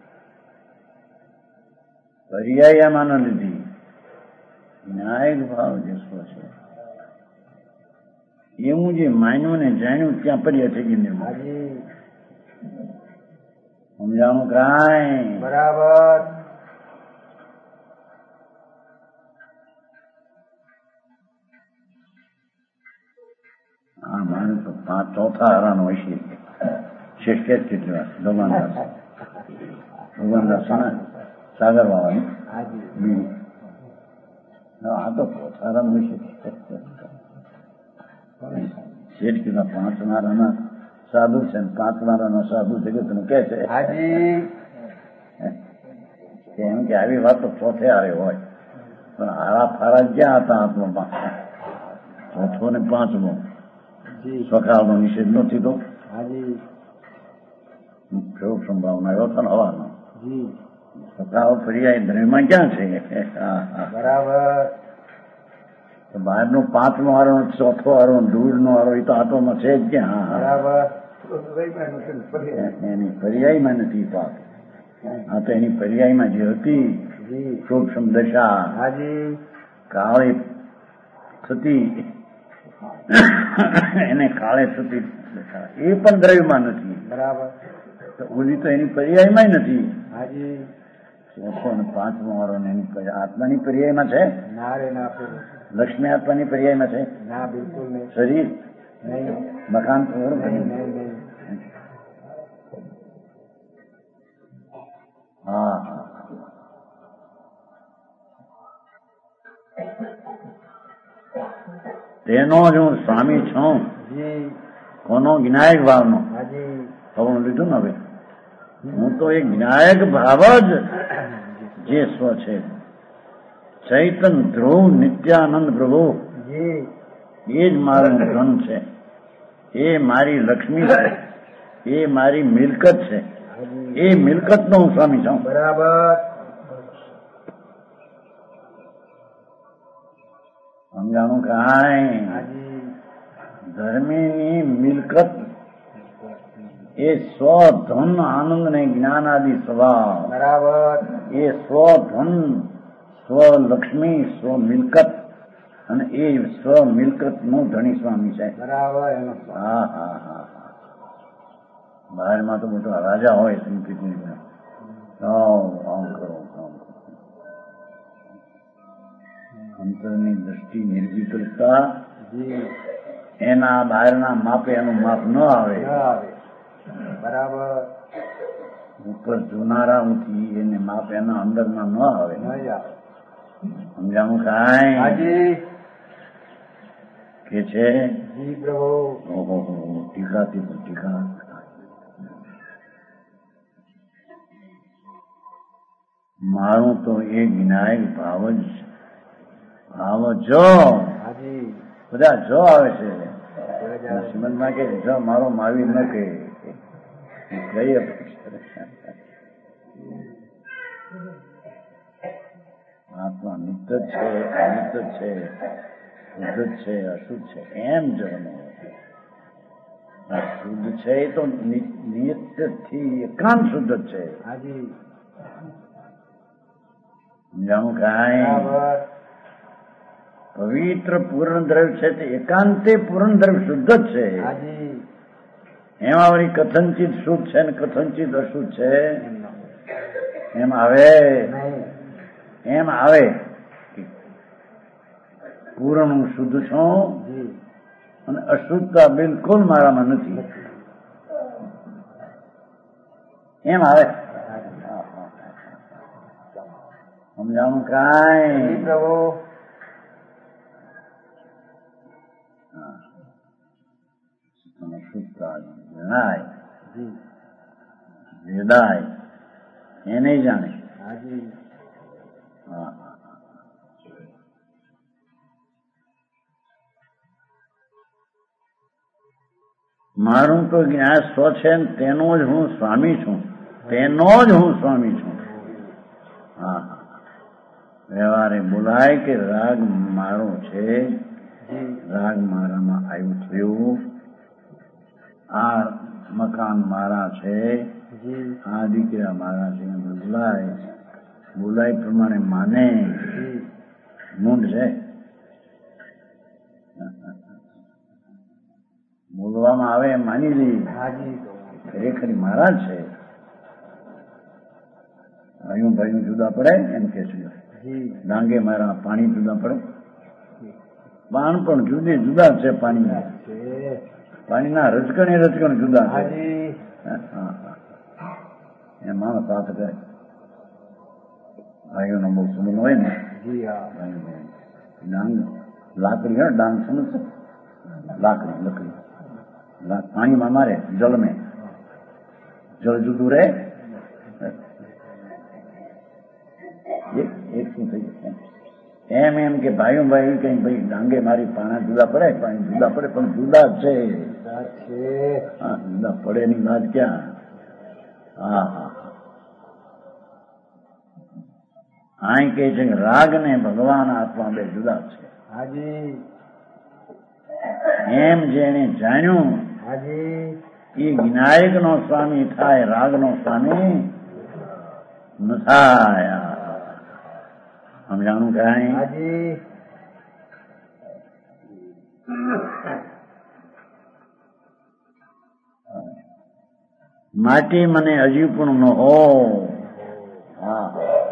પર્યાયમાં ન લીધી. વિનાયક ભાવ જે સ્વ છે એવું જે માન્યું ને જાણ્યું ત્યાં પર્યાય થઈ ગઈ નિર્મળ. હાજી સમજાણું કાંઈ? બરાબર આ માણસ તો પાંચ ચોથા હરાનો હોય છે. શેષ કે કેટલી વાર ભગવાનદાસ ભગવાનદાસ સાગર વાળા હાજી આ તો ચોથા હરાન હોય છે. શેઠ કીધા પાંચ નારાના સાધુ છે ને પાંચ મારાનો સાધુ જગતનું કે છે હાજી એમ કે આવી વાત તો ચોથે હારે હોય, પણ હારા ફારા ક્યાં હતા આત્મામાં? ચોથો ને પાંચમો સકાળનો નિષેધ નથી તો કેવો સંભાવના આવ્યો હતો ને હવાનો સકાળ પર્યાય દ્રવ્યમાં ક્યાં છે? બરાબર. બહારનો પાંચમો હારો ચોથો હારો ધૂળ નો હારો એ તો આત્મામાં છે જ ક્યાં? બરાબર. એની પર્યાયમાં નથી પાપ. આ તો એની પર્યાયમાં જે હતી સૂક્ષ્મ દશા કાળે થતી, એને કાળે થતી દશા એ પણ દ્રવ્યમાં નથી. બરાબર. ઓલી તો એની પર્યાયમાં નથી. હાજી ચોથો અને પાંચમો વાળો એની આત્માની પર્યાયમાં છે. ના રે ના. લક્ષ્મી આત્માની પર્યાયમાં છે. ના બિલકુલ નહીં. શરીર નહીં. મકાન નહીં નહીં નહીં. હા તેનો જ હું સ્વામી છું. કોનો? જ્ઞાયક ભાવનો. ખબર લીધું ને હવે. હું તો એક જ્ઞાયક ભાવ જ જે સ્વ છે. ચૈતન ધ્રુવ નિત્યાનંદ પ્રભુ એ જ મારું ધન છે, એ મારી લક્ષ્મી છે, એ મારી મિલકત છે. એ મિલકત નો હું સ્વામી છું. બરાબર. સમજાણું? કાંઈ ધર્મીની મિલકત એ સ્વધન આનંદ ને જ્ઞાન આદિ સ્વભાવ. બરાબર. એ સ્વધન સ્વલક્ષ્મી સ્વ મિલકત અને એ સ્વ મિલકત નો ધણી સ્વામી છે. બરાબર. હા હા હા બહારમાં તો બધો રાજા હોય સંકિત આમ કરો અંતરની દ્રષ્ટિ નિર્વિકલ્પતા એના બહારના માપે એનું માપ ન આવે. બરાબર. ઉપર જોનારાથી એને માપ એના અંદરમાં ન આવે. સમજાણું? કાંઈ કે છે ઓહો ટીકાથી પણ ટીકા. મારું તો એ જ્ઞાયક ભાવ જ ભાવ જો બધા જો આવે છે. શ્રીમદમાં કે જો મારો માવી ન કે કઈ આત્મા નિત્ય છે, અનિત્ય છે, શુદ્ધ છે, અશુદ્ધ છે એમ જવાનું. શુદ્ધ છે એ તો નિત્યથી એકાંત શુદ્ધ છે. સમજાણું? કાંઈ પવિત્ર પૂર્ણ દ્રવ્ય છે તે એકાંતે પૂર્ણ દ્રવ્ય શુદ્ધ જ છે. એમાં વળી કથનચિત શુદ્ધ છે ને કથનચિત અશુદ્ધ છે એમ આવે? એમ આવે પૂર્ણ હું શુદ્ધ છું અને અશુદ્ધતા બિલકુલ મારામાં નથી એમ આવે? સમજાણું? કાંઈ શુદ્ધતા જણાય વેદાય એને જાણે. મારું તો જ્ઞાન સ્વ છે તેનો જ હું સ્વામી છું. તેનો જ હું સ્વામી છું. હા વ્યવહારે બોલાય કે રાગ મારો છે, રાગ મારામાં આવ્યું થયું, આ મકાન મારા છે, આ દીકરા મારા છે બોલાય બોલાય પ્રમાણે માને મૂંડ છે. બોલવામાં આવે એમ માની લે ખરેખર મારા છે. ભાઈઓ ભાઈઓ જુદા પડે એમ કે છે. ડાંગે મારા પાણી જુદા પડે. પાણ પણ જુદે જુદા છે. પાણી પાણીના રજકણે રજકણ જુદા છે. એ માણસ વાત કરે ભાઈઓનો બહુ સંબંધ હોય ને ડાંગ લાકડી હોય ડાંગ સમજ લાકડી લકડી પાણીમાં મારે જલ મેં જળ જુદું રહે એક શું થઈ જશે એમ એમ કે ભાઈઓ ભાઈ કઈ ભાઈ ડાંગે મારી પાણા જુદા પડે પાણી જુદા પડે પણ જુદા છે હા જુદા પડે ની વાત ક્યાં હા હા અહીં કે છે રાગ ને ભગવાન આત્મા બે જુદા છે હાજી એમ જેને જાણ્યું હાજી એ વિનાયક નો સ્વામી થાય રાગ નો સ્વામી ન થાય સમજાણું કાંઈ હાજી માટી મને હજી પણ ન હો હા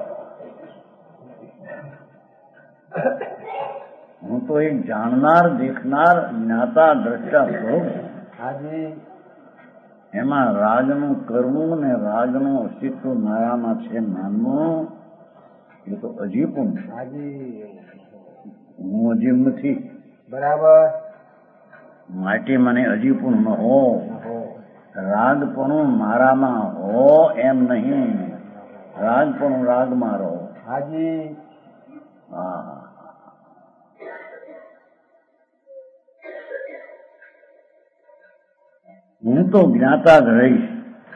હું તો એક જાણનાર દેખનાર જ્ઞાતા દ્રષ્ટા સ્વરૂપ હાજી એમાં રાજનું કરવું ને રાજનું અસ્તિત્વ મારામાં છે માનવું એ તો હજી પણ હાજી હું હજી નથી બરાબર માટી મને હજી પણ ન હો રાગ પણ મારામાં હો એમ નહીં રાગ પણ રાગ મારો હાજી હા હું તો જ્ઞાતા જ રહીશ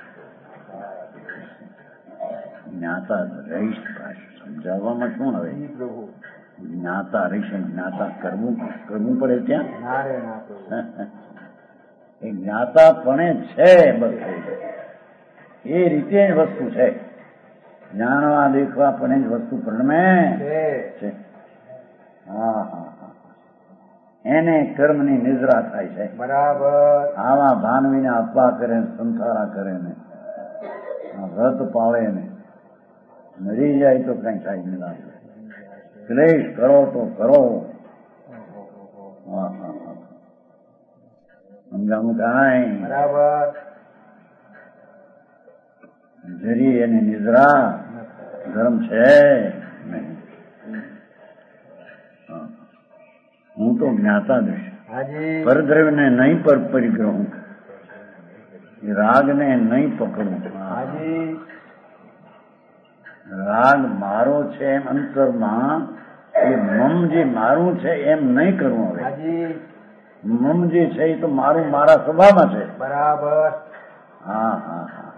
જ્ઞાતા જ રહીશ સમજાવવામાં શું આવે પ્રભુ જ્ઞાતા રહીશ જ્ઞાતા કરવું કરવું પડે ત્યાં ના રે ના પ્રભુ એ જ્ઞાતાપણે છે બધું એ રીતે જ વસ્તુ છે જાણવા દેખવા પણ જ વસ્તુ પ્રણમે છે હા હા હા એને કર્મની નિદ્રા થાય છે બરાબર આવા ભાનવીને અપવા કરે ને સંસારા કરે ને રત પાવે ને મરી જાય તો કઈ થાય નહીં લાગે ક્લેશ કરો તો કરો હા હા હા સમજાવું કાંઈ બરાબર જરી એની નિદ્રા ધર્મ છે નહીં હું તો જ્ઞાતા દઈશ હાજી પરદ્રવ્યને નહીં પર પરિગ્રહું રાગને નહીં પકડું હાજી રાગ મારો છે એમ અંતરમાં એ મમ જે મારું છે એમ નહીં કરવું હવે હાજી મમ જે છે એ તો મારું મારા સ્વભાવમાં છે બરાબર હા હા હા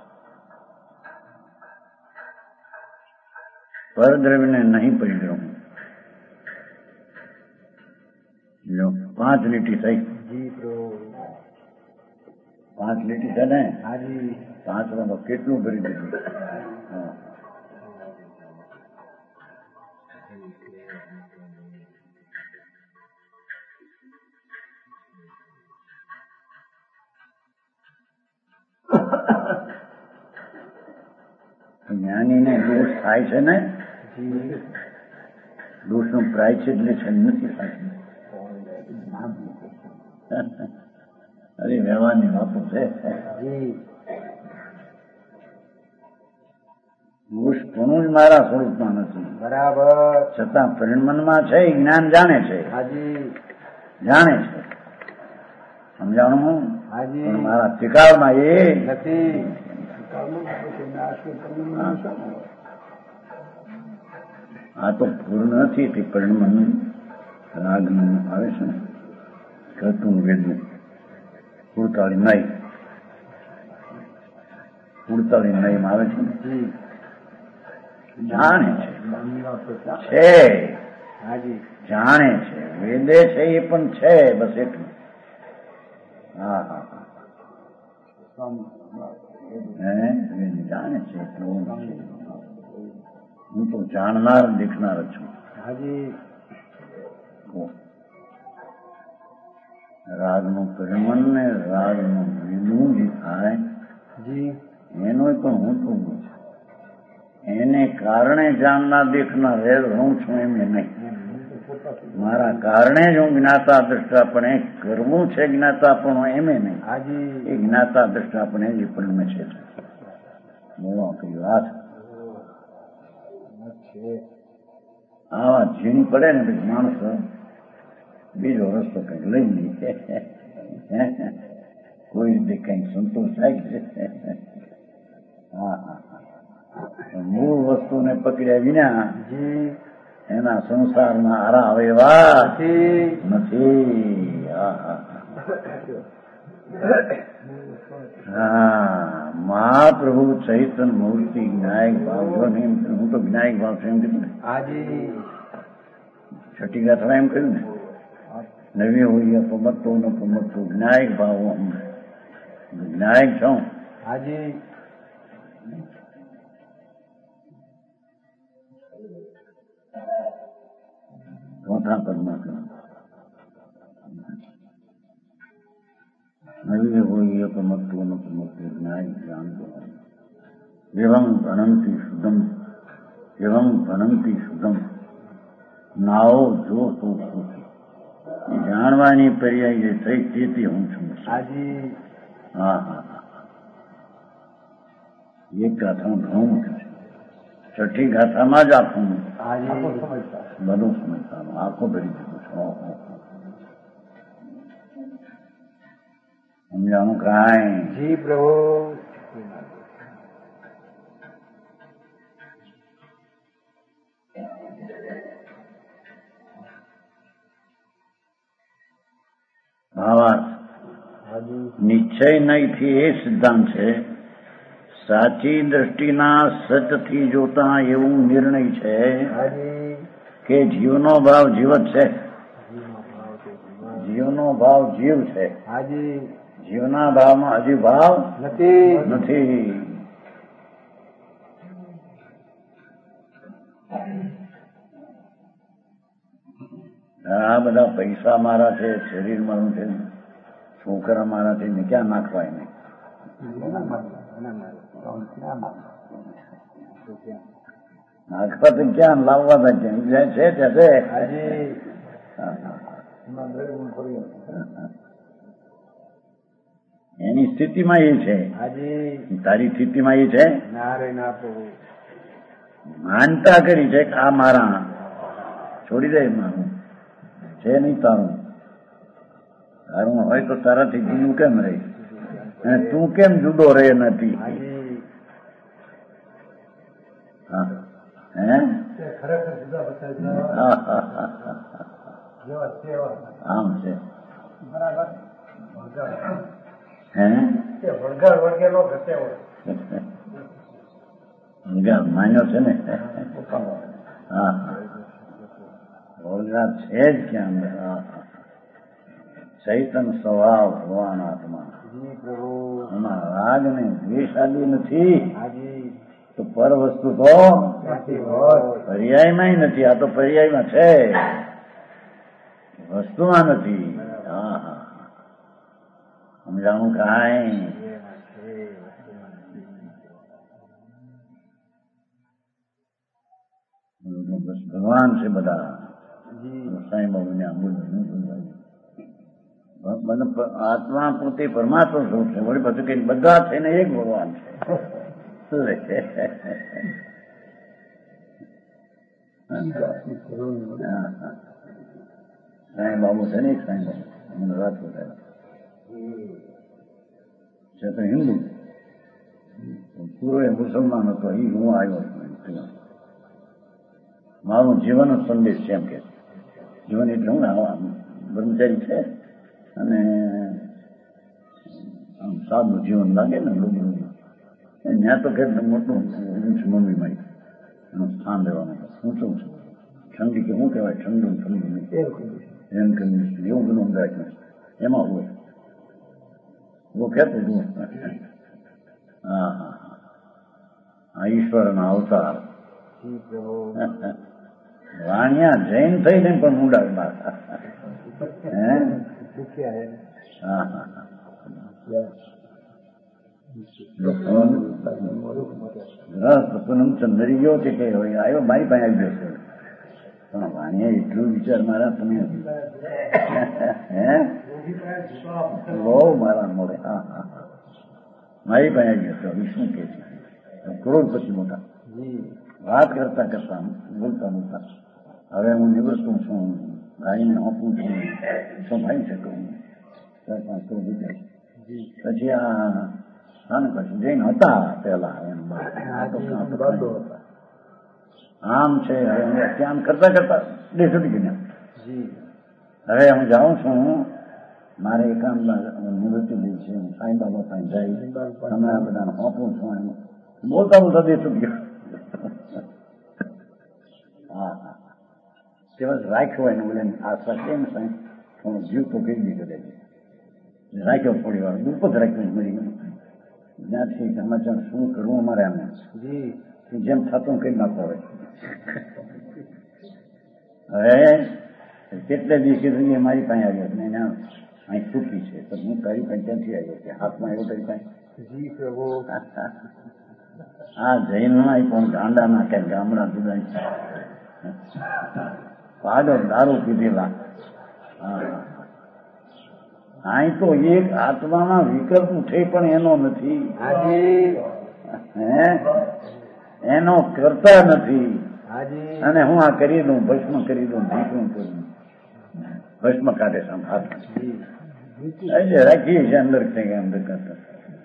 પરદ્રવ્યને નહીં પરિગ્રહું લો પાંચ લીટી થઈ જી પ્રભુ પાંચ લીટી છે ને હાજી પાંચમાં તો કેટલું ભરી દીધું હા જ્ઞાનીને દોષ થાય છે ને જી દોષનું પ્રાયશ્ચિત એટલે છે નથી થતું અરે વ્યવહારની વાતો છે જી દોષ કોનું જ મારા સ્વરૂપમાં નથી બરાબર છતાં પરિણમનમાં છે એ જ્ઞાન જાણે છે હાજી જાણે છે સમજાણું હાજી પણ મારા ત્રિકાળમાં એ નથી આ તો પૂર્ણ નથી તે પરિણમન રાગનું આવે છે ને કરતું વેદનું કુડતાળી નહીં કુડતાળી નહીં આવે છે ને જી જાણે છે છે હાજી જાણે છે વેદે છે એ પણ છે બસ એટલું હા હા હા હે વેદ જાણે છે એટલું છે હું તો જાણનાર દેખનાર છું હાજી રાગનું પરિમન ને રાગનું વિધું જે થાય જી એનો પણ હું તો એને કારણે જાણનાર દેખનાર રેલ હું છું એમ નહીં મારા કારણે જ હું જ્ઞાતા દ્રષ્ટાપણે કરવું છે જ્ઞાતાપણું એમે નહીં હાજી એ જ્ઞાતા દ્રષ્ટાપણે જ પરિણમે છે બોલો કઈ વાત આવા ઝીણી પડે ને પછી માણસ બીજો રસ્તો કઈક લઈ લે કોઈ રીતે કંઈક સંતોષ થાય છે. હા હા હા મૂળ વસ્તુને પકડ્યા વિના એના સંસારમાં આરા આવે એવા નથી. હા હા હા મહાપ્રભુ ચૈતન્ય મૂર્તિ જ્ઞાયક ભાવ જો ને હું તો જ્ઞાયક ભાવ છે એમ કીધું ને. છઠ્ઠી ગાથામાં એમ કહ્યું ને નવી હોય પમતો ન પમતો જ્ઞાયક ભાવ જ્ઞાયક છું. ચોથા પદમાં કહ્યું નવી હોય પમતો ન પમતો જ્ઞાયક જાણતો એવં ભણંતી શુદ્ધમ એવં ભણંતી શુદ્ધમ નાઓ જો તો જાણવાની પર્યાય જે થઈ તેથી હું છું. હા હા એક ગાથામાં ઘણું મોટું છે. છઠ્ઠી ગાથામાં જ આખું બધું સમજવાનું આખો ભરી દીધું છે. સમજાણું કાંઈ પ્રભુ નિશ્ચય નહીંથી એ સિદ્ધાંત છે. સાચી દ્રષ્ટિના સચથી જોતા એવું નિર્ણય છે કે જીવનો ભાવ જીવ જ છે. જીવનો ભાવ જીવ છે. જીવના ભાવમાં હજી ભાવ નથી. આ બધા પૈસા મારા છે, શરીર મારું છે, છોકરા મારા છે ને ક્યાં નાખવાય નહીં. નાખવા તો ક્યાં લાવવા તા ક્યાં છે ત્યાં છે. એની સ્થિતિમાં એ છે, તારી સ્થિતિમાં એ છે. માનતા કરી છે કે આ મારા છોડી દે મારું છે નહીં તારું. તારું હોય તો તારાથી જુદું કેમ રહી અને તું કેમ જુદો રહે નથી. હે આમ છે હે માન્યો છે ને. હા ઓળગા છે જ ક્યાં ચૈતન્ય સ્વભાવ ભગવાન આત્મા એમાં રાગ ને દ્વેષ આદિ નથી. તો પર વસ્તુ તો પર્યાયમાં નથી. આ તો પર્યાયમાં છે, વસ્તુમાં નથી. હા હા સમજાણું કાંઈ. બસ ભગવાન છે બધા. સાંઈ બાબુ ને આંબુ આત્મા પોતે પરમાત્મા સ્વરૂપ છે. વળી પછી કઈ બધા થઈને એક ભગવાન છે. સાંઈ બાબુ છે ને એક સાંઈ બાબુ મને વાત બતાવે છે તો હિન્દુ પૂરો એ મુસલમાન હતો. એ હું આવ્યો છું. મારું જીવન સંદેશ છે એમ કે જીવન એટલે હું બ્રહ્મચારી છે અને આમ સાદું જીવન લાગે ને લોકોનું. ત્યાં તો કેટલું મોટું મમ્મી મારી એનું સ્થાન લેવાનું ઊંચું છે. ઠંડી કે શું કહેવાય ઠંડુ ઠંડુ એમ કન્ડિશન એવું બધું ગાય એમાં હોય એવું કહેતું હતું. હા હા હા ઈશ્વરના અવતાર વાણિયા જૈન થઈને પણ મુંડા બાર. હે હા હા પૂનમ ચંદરી ગયો છે કે આવ્યો મારી પાસે આવી જશે. પણ વાણિયા એટલું વિચાર મારા તમે હે બહુ મારા મળે. હા હા મારી પાસે આવી જશે. શું કે છે કરોડપતિ મોટા વાત કરતા કરતા બોલતા બોલતા હવે હું નિવૃત્તું છું, ગાડીને હોપું છું, સંભાળી શકું ચાર પાંચ કરોડ રૂપિયા પછી આ શાને પછી જૈન હતા પેલા એમ આમ છે આમ કરતા કરતા દેશ ઉડી ગયા. હવે હું જાઉં છું, મારે એકાંત નિવૃત્તિ લીધી છે, સાંઈ બાબા પાસે જાય તમે આ બધાને હોપું છું, બોલતા બોલતા દેશ ઉડી ગયો. હા હા દિવસ રાખ્યો એને બોલે આશા કેમ સાહેબ થોડો જીવ તો કરી દીધો દે રાખ્યો થોડી વાર દુઃખ જ રાખ્યો મરી ગયો. જ્યાંથી સમાચાર શું કરવું અમારે આને જેમ થતું કઈ નાખો. હવે હવે કેટલે દિવસે જોઈએ મારી પાસે આવ્યો ને એને અહીં છૂટી છે તો હું તારી પાસે ક્યાંથી આવ્યો કે હાથમાં આવ્યો તારી પાસે. આ જૈનમાં પણ ગાંડા નાખે ગામડા જુદા પાગલ દારૂ પીધેલા. અહીં તો એક આત્મામાં વિકલ્પ ઉઠે પણ એનો નથી, હે એનો કરતા નથી. અને હું આ કરી દઉં, ભસ્મ કરી દઉં, ઢીકણું કરું, ભસ્મ કાઢે છે હાથ રાખીએ છીએ અંદર અંદર કરતા.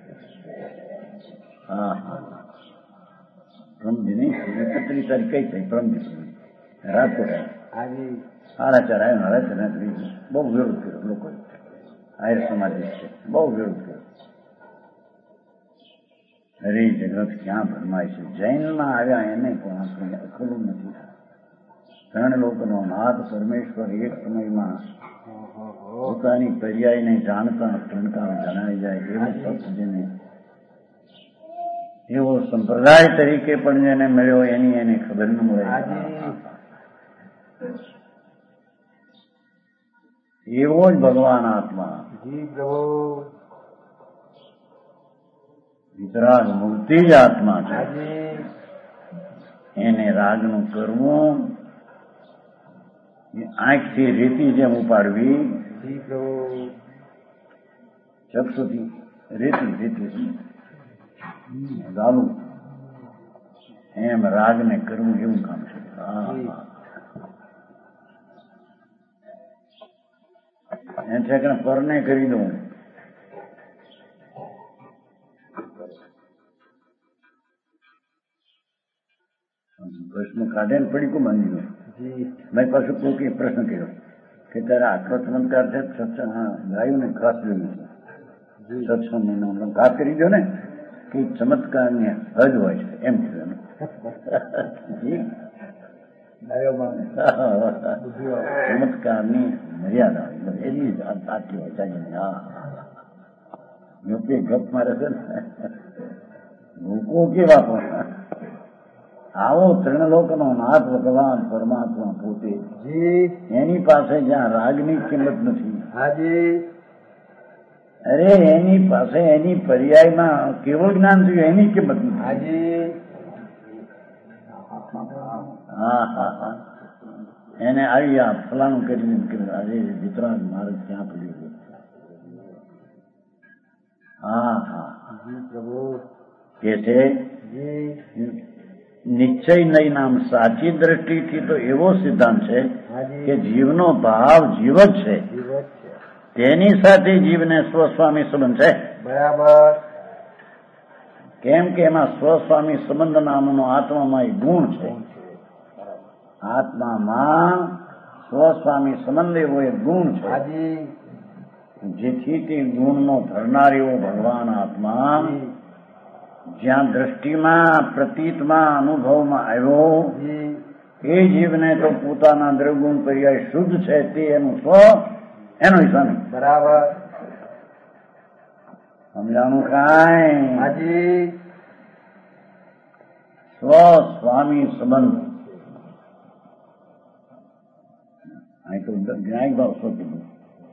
હા હા પ્રમદિની એકત્રીસ તારીખ કઈ થઈ પ્રમદી રાજકોટ સાડા ચાર આવ્યો સાડા ચાર બહુ વિરોધ કર્યો લોકો આયર સમાજ છે, બહુ વિરોધ કર્યો. હરે જગત ક્યાં ભરમાય છે. જૈનમાં આવ્યા એને પણ આપણે અકલું નથી. ત્રણ લોકોનો નાથ પરમેશ્વર એક સમયમાં પોતાની પર્યાયને જાણતા ટણકા જણાવી જાય એવો સત્યને એવો સંપ્રદાય તરીકે પણ જેને મળ્યો એની એને ખબર ન મળે. એવો જ ભગવાન આત્મા વિતરાગ મૂર્તિ જ આત્મા છે. એને રાગનું કરવું, આંખથી રેતી જેમ ઉપાડવી, ચક્ષુથી રેતી રેતી ચાલુ એમ રાગને કરવું એવું કામ છે. એમ છે કે પરને કરી દઉં. પ્રશ્ન કાઢે ને પડી કો બાંધી ગયો. મેં પાછું કોઈ પ્રશ્ન કર્યો કે તારે આટલો ચમત્કાર છે સત્સંગ ગાયું ને ઘાસ જોયું છે સત્સંગ ઘાસ કરી દો ને કે ચમત્કાર ની હદ હોય છે એમ કીધું. ચમત્કાર ની મર્યાદા એની આટલી હોય ચાલી. હા યોગ્ય ગપ મારે છે ને લોકો કેવા પણ આવો ત્રણલોકનો નાથ ભગવાન પરમાત્મા પોતે એની પાસે જ્યાં રાગની કિંમત નથી. અરે એની પાસે એની પર્યાયમાં કેવું જ્ઞાન થયું એની કિંમત નથી. હા હા હા એને આવી આ ફલાણું કરી આજે વિતરાગ માર્ગ ક્યાં પડ્યું છે. હા હા કે છે નિશ્ચય નહીં નામ સાચી દ્રષ્ટિથી તો એવો સિદ્ધાંત છે કે જીવનો ભાવ જીવ જ છે, તેની સાથે જીવને સ્વસ્વામી સંબંધ છે. બરાબર. કેમ કે એમાં સ્વસ્વામી સંબંધ નામનો આત્મામાં એક ગુણ છે. આત્મામાં સ્વસ્વામી સંબંધ એવો એક ગુણ છે જેથી તે ગુણનો ધરનાર એવો ભગવાન આત્મા જ્યાં દ્રષ્ટિમાં પ્રતીતમાં અનુભવમાં આવ્યો એ જીવને તો પોતાના દ્રવગુણ પર્યાય શુદ્ધ છે તે એનું સ્વ એનો સ્વામી. બરાબર. સમજાણું કાંઈ? સ્વ સ્વામી સંબંધ અહીં તો જ્ઞાયક ભાવ સ્વ કીધું.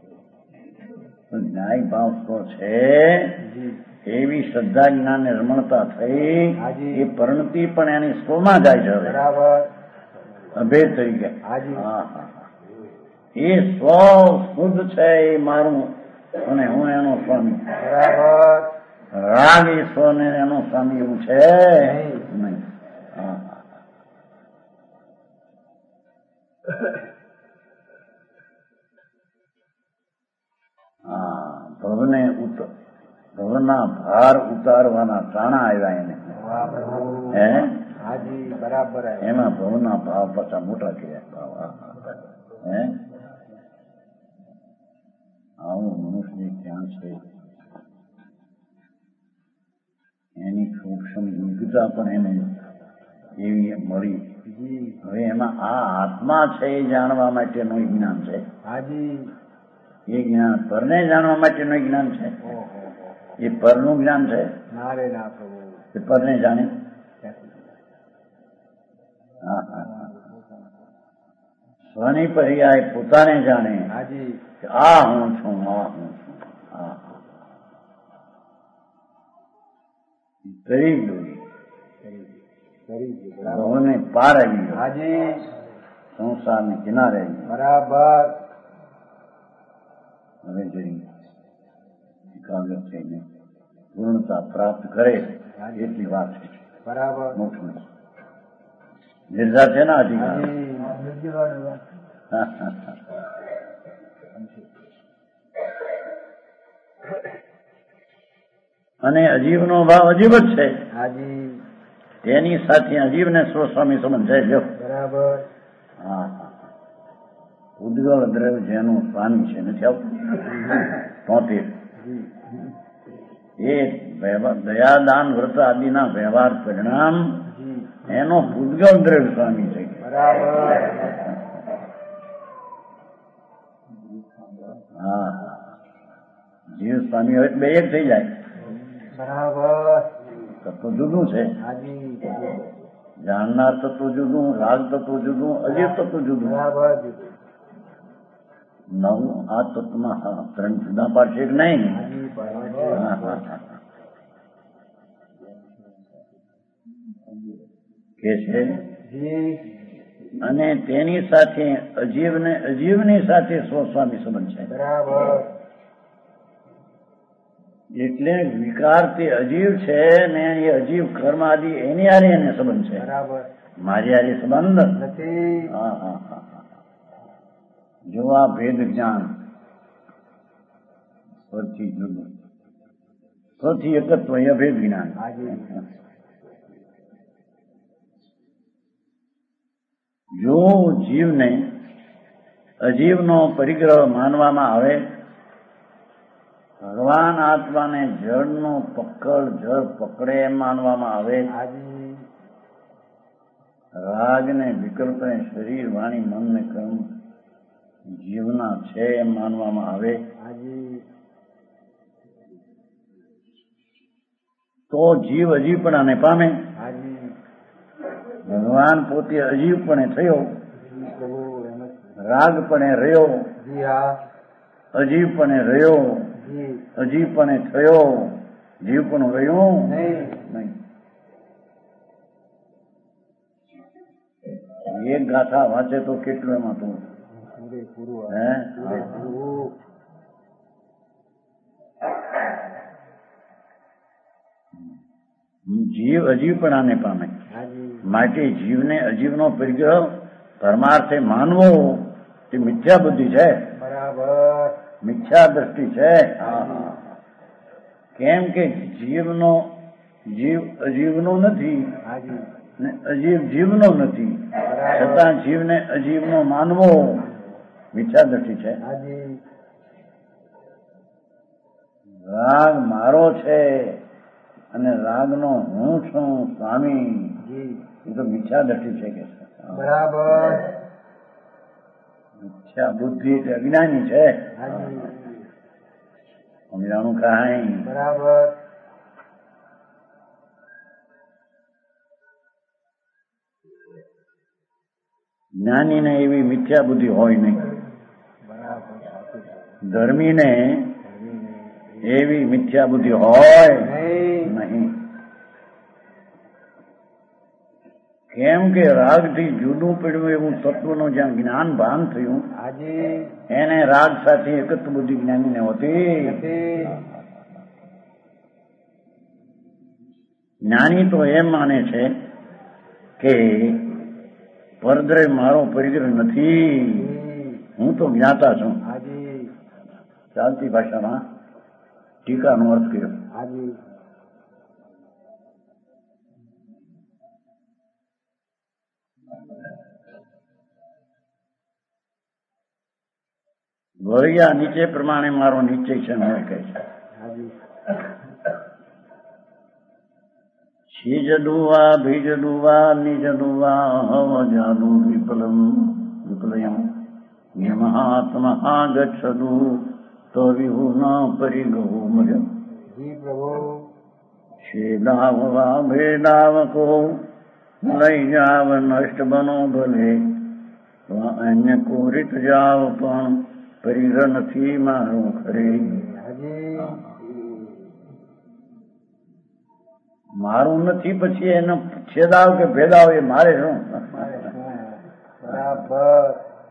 જ્ઞાયક ભાવ સ્વ છે એવી શ્રદ્ધા જ્ઞાન ને રમણતા થઈ એ પરિણતિ પણ એની સ્વમાં જાય છે. બરાબર. અભેદ તરીકે. હા હા એ સ્વ શુદ્ધ છે એ મારું અને હું એનો સ્વામી. બરાબર. રાગ એ સ્વ ને એનો સ્વામી એવું છે નહીં. હા હા ભવને ઉત્તર ભવના ભાર ઉતારવાના ટાણા આવ્યા એને. હે હાજી બરાબર. એમાં ભવના ભાવ પાછા મોટા કર્યા. હે આવું મનુષ્ય ક્યાં છે? એની સૂક્ષ્મ વિગતા પણ એને એવી મળી. હવે એમાં આ આત્મા છે એ જાણવા માટેનું જ્ઞાન છે. હાજી એ જ્ઞાન પરને જાણવા માટેનું જ્ઞાન છે. એ પરનું જ્ઞાન છે. ના રે ના પ્રભુ. એ પરને જાણે. હા હા સ્વની પર્યાય પોતાને જાણે. હાજી કે આ હું છું, આ હું છું. હા કરી ગયું. ભવને પાર આવી ગયો. હાજી સંસારને કિનારે આવી ગયો. બરાબર. હવે જઈ એકાગ્ર થઈને પૂર્ણતા પ્રાપ્ત કરે એટલી વાત છે. બરાબર. મોક્ષ નિર્ધાર છે ને અધિકાર. અને અજીવનો ભાવ અજીવ જ છે. હાજી તેની સાથે અજીવને સ્વસ્વામી સંબંધ છે. જો બરાબર. હા ઉદ્ગલ દ્રવ્ય જેનું સ્વામી છે નથી આવતું તોતેર. એ દયાદાન વ્રત આદિના વ્યવહાર પરિણામ એનો પૂદગલ દ્રવ્ય સ્વામી છે. બરાબર. હા જીવ સ્વામી હવે બે એક થઈ જાય. બરાબર. તત્વ જુદું છે. હાજી જાણનાર તત્વ જુદું, રાગ તત્વ જુદું, અજીવ તત્વ જુદું. બરાબર. નવ આ તત્વમાં ત્રણ જુદા પાડશે કે નહીં? હાજી બરાબર. હા હા હા કે છે. જી અને તેની સાથે અજીવને અજીવની સાથે સ્વસ્વામી સંબંધ છે. બરાબર. એટલે વિકાર તે અજીવ છે ને એ અજીવ કર્મ આદિ એની હારે એને સંબંધ છે. બરાબર. મારી હારે સંબંધ નથી. હા હા હા જો આ ભેદ જ્ઞાન સ્વથી જુદું, સ્વથી એકત્વ એ ભેદ જ્ઞાન. હાજી જો જીવને અજીવનો પરિગ્રહ માનવામાં આવે, ભગવાન આત્માને જળનો પકડ જળ પકડે એમ માનવામાં આવે, હાજી રાગને વિકલ્પને શરીર વાણી મનને કર્મ જીવના છે એમ માનવામાં આવે, હાજી તો જીવ અજીવપણાને પામે. હાજી ભગવાન પોતે અજીવપણે થયો, પ્રભુ એમ જ. રાગપણે રહ્યો, જી હા અજીવપણે રહ્યો, જી અજીવપણે થયો, જીવપણું રહ્યું નહીં. નહીં. એક ગાથા વાંચે તો કેટલું એમાં તું પૂરેપૂરું હે પૂરેપૂરું. જીવ અજીવપણાને પામે. હાજી માટે જીવને અજીવનો પરિગ્રહ પરમાર્થે માનવો તે મિથ્યા બુદ્ધિ છે, બરાબર. મિથ્યા દ્રષ્ટિ છે. કેમ કે જીવનો જીવ અજીવનો નથી હાજી ને અજીવ જીવનો નથી, છતાં જીવને અજીવનો માનવો મિથ્યા દ્રષ્ટિ છે. હાજી રાગ મારો છે અને રાગનો હું છું સ્વામી, જી એ તો મિથ્યા દ્રષ્ટિ છે. કે બરાબર. મિથ્યા બુદ્ધિ એટલે અજ્ઞાની છે. હાજી સમજાણું કાંઈ. બરાબર. જ્ઞાનીને એવી મિથ્યા બુદ્ધિ હોય નહીં, બરાબર. ધર્મીને એવી મિથ્યા બુદ્ધિ હોય નહીં. નહીં. કેમ કે રાગથી જુદું પડ્યું એવું તત્વનું જ્યાં જ્ઞાન ભાન થયું, હાજી એને રાગ સાથે એકત્વ બુદ્ધિ જ્ઞાનીને હોતી. નથી. જ્ઞાની તો એમ માને છે કે પરદ્રવ્ય મારો પરિગ્રહ નથી, હું તો જ્ઞાતા છું. હાજી ચાલતી ભાષામાં ટીકાનો અર્થ કર્યો. હાજી વળિયા નીચે પ્રમાણે મારો નિશ્ચય છે મને કહે છે. હાજી શીજડુવા ભીજડુવા નિજડુવા હવ જાદુ વિપલમ વિપલયમ યમહાત્મા ગચ્છદુ તો વિહુના પરિગહો મર્ય જી પ્રભુ શેદાવવા ભેદાવકો લઈ જાવ નષ્ટ બનો ભલે અન્ય કોરિત જાવ પણ પરિર નથી મારું ખરે. હાજી મારું નથી પછી એનો છેદાવ કે ભેદાવ એ મારે શું? બરાબર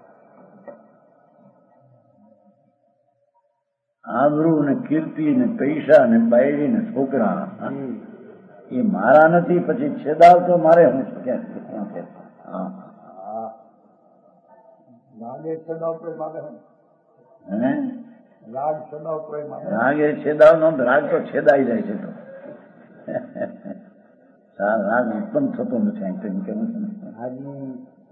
આબરૂ ને કીર્તિ ને પૈસા ને બાયડી ને છોકરા એ મારા નથી પછી છેદાવ તો મારે હું ક્યાં? હા લાગે છેદાવ કોઈ માગે હે રાગ છેદાવ કોઈ માગે રાગ એ છેદાવ નો રાગ તો છેદાઈ જાય છે. તો રાગ ઉત્પન્ન થતો નથી અહીં તેમ કેવું છે. હાજી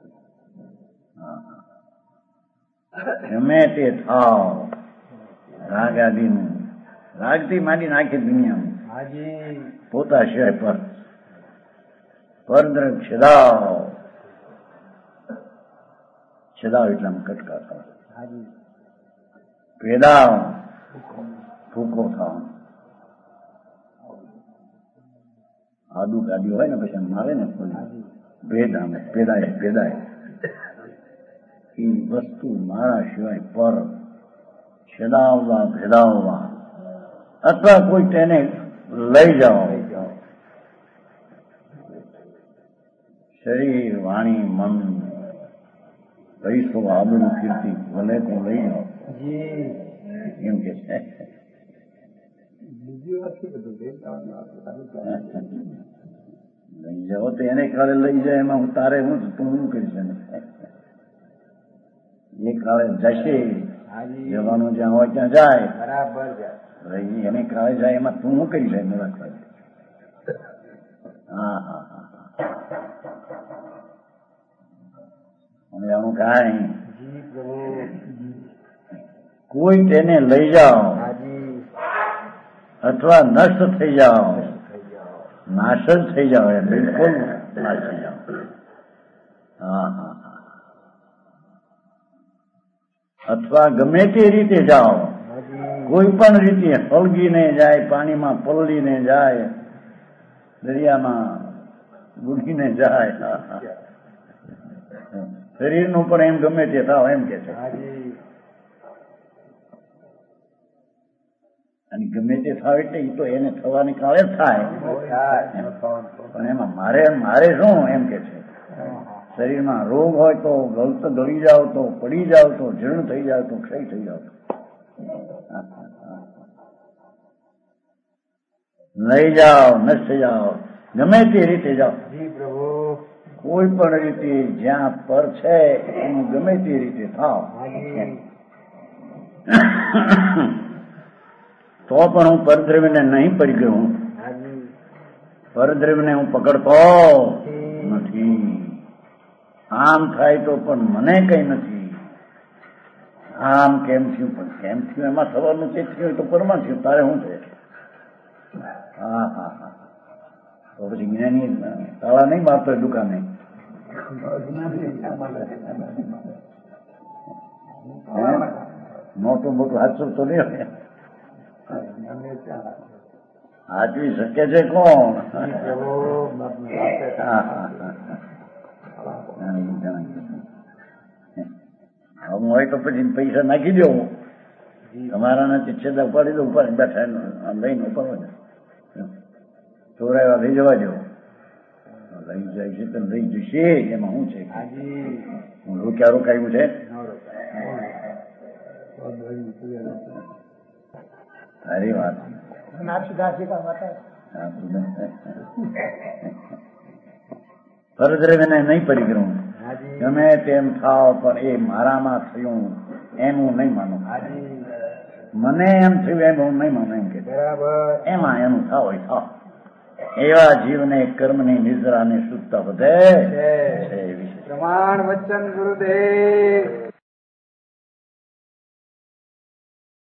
ગમે તે થાવ રાગ આદિનું રાગથી માંડી નાખી દુનિયામાં હાજી પોતા સિવાય પર પરદ્રવ છેદાવ છેદાવ એટલામાં કટકા થાવ હાજી ભેદાવ ભૂકો થાવ આદુ ગાડી હોય ને પછી મારે ને ભેદ આમે ભેદાય ભેદાય એ વસ્તુ મારા સિવાય પર છેદાવવા ભેદાવવા અથવા કોઈ તેને લઈ જાઓ. શરીર વાણી મન પૈસો આબરૂ કીર્તિ ભલે તો લઈ જાઓ જી એમ કે છે. બીજી વાત છે બધું લઈ જાઓ તો એને કાળે લઈ જાય એમાં હું તારે હું તું શું કરીશ? એ કાળે જશે જવાનું જ્યાં હોય ત્યાં જાય બરાબર એને કાળે જાય એમાં તું શું કરી જાય મેળા કાળે? હા હા હા સમજાણું કાંઈ? જી પ્રભુ કોઈ તેને લઈ જાઓ હાજી અથવા નષ્ટ થઈ જાઓ નાશ જ થઈ જાઓ એ બિલકુલ નાશ થઈ જાઓ. હા હા હા અથવા ગમે તે રીતે જાઓ કોઈ પણ રીતે હળગીને જાય પાણીમાં પલળીને જાય દરિયામાં બુડીને જાય શરીરનું પણ એમ ગમે તે થાવ એમ કે છે. અને ગમે તે થાવ એટલે એ તો એને થવાની કાળે જ થાય પણ એમાં મારે મારે શું એમ કે છે. શરીરમાં રોગ હોય તો ગળત ગળી જાવ તો પડી જાવ તો જીર્ણ થઈ જાવ તો ક્ષય થઈ જાવ લઈ જાઓ નષ્ટ થઈ જાઓ ગમે તે રીતે જાઓ કોઈ પણ રીતે જ્યાં પર છે એનું ગમે તે રીતે થાવ તો પણ હું પરદ્રવ્યને નહીં પડી ગયો. હું પરદ્રવ્યને હું પકડતો નથી. આમ થાય તો પણ મને કઈ નથી. આમ કેમ થયું પણ કેમ થયું એમાં થવાનું તે થયું તો પરમાં થયું તારે શું છે? હા હા હા તો પછી જ્ઞાની તાળા નહીં મારતો દુકાને મોટું મોટું હાથસો તો નહીં હોય. હાચવી શકે છે કોણ? હા હા હું હોય તો પછી પૈસા નાખી દો તમારા નથી છેદા ઉપાડી દો ઉપાડી બેઠા લઈને ઉપાડવા ચોરાવા લઈ જવા દો. લઈ જાય છે તો લઈ જશે એમાં શું છે? હું રોક્યા રોકાયું છે સારી વાત. પરદ્રવ્યને નહીં પરિગ્રહ ગમે તેમ થાવ પણ એ મારામાં થયું એનું નહીં માનું. મને એમ થયું એમ હું નહીં માનું એમ કે બરાબર એમાં એનું થાવ હોય થાવ. એવા જીવને કર્મની નિદ્રાની શુદ્ધતા વધે છે. પ્રમાણ વચન ગુરુદેવ.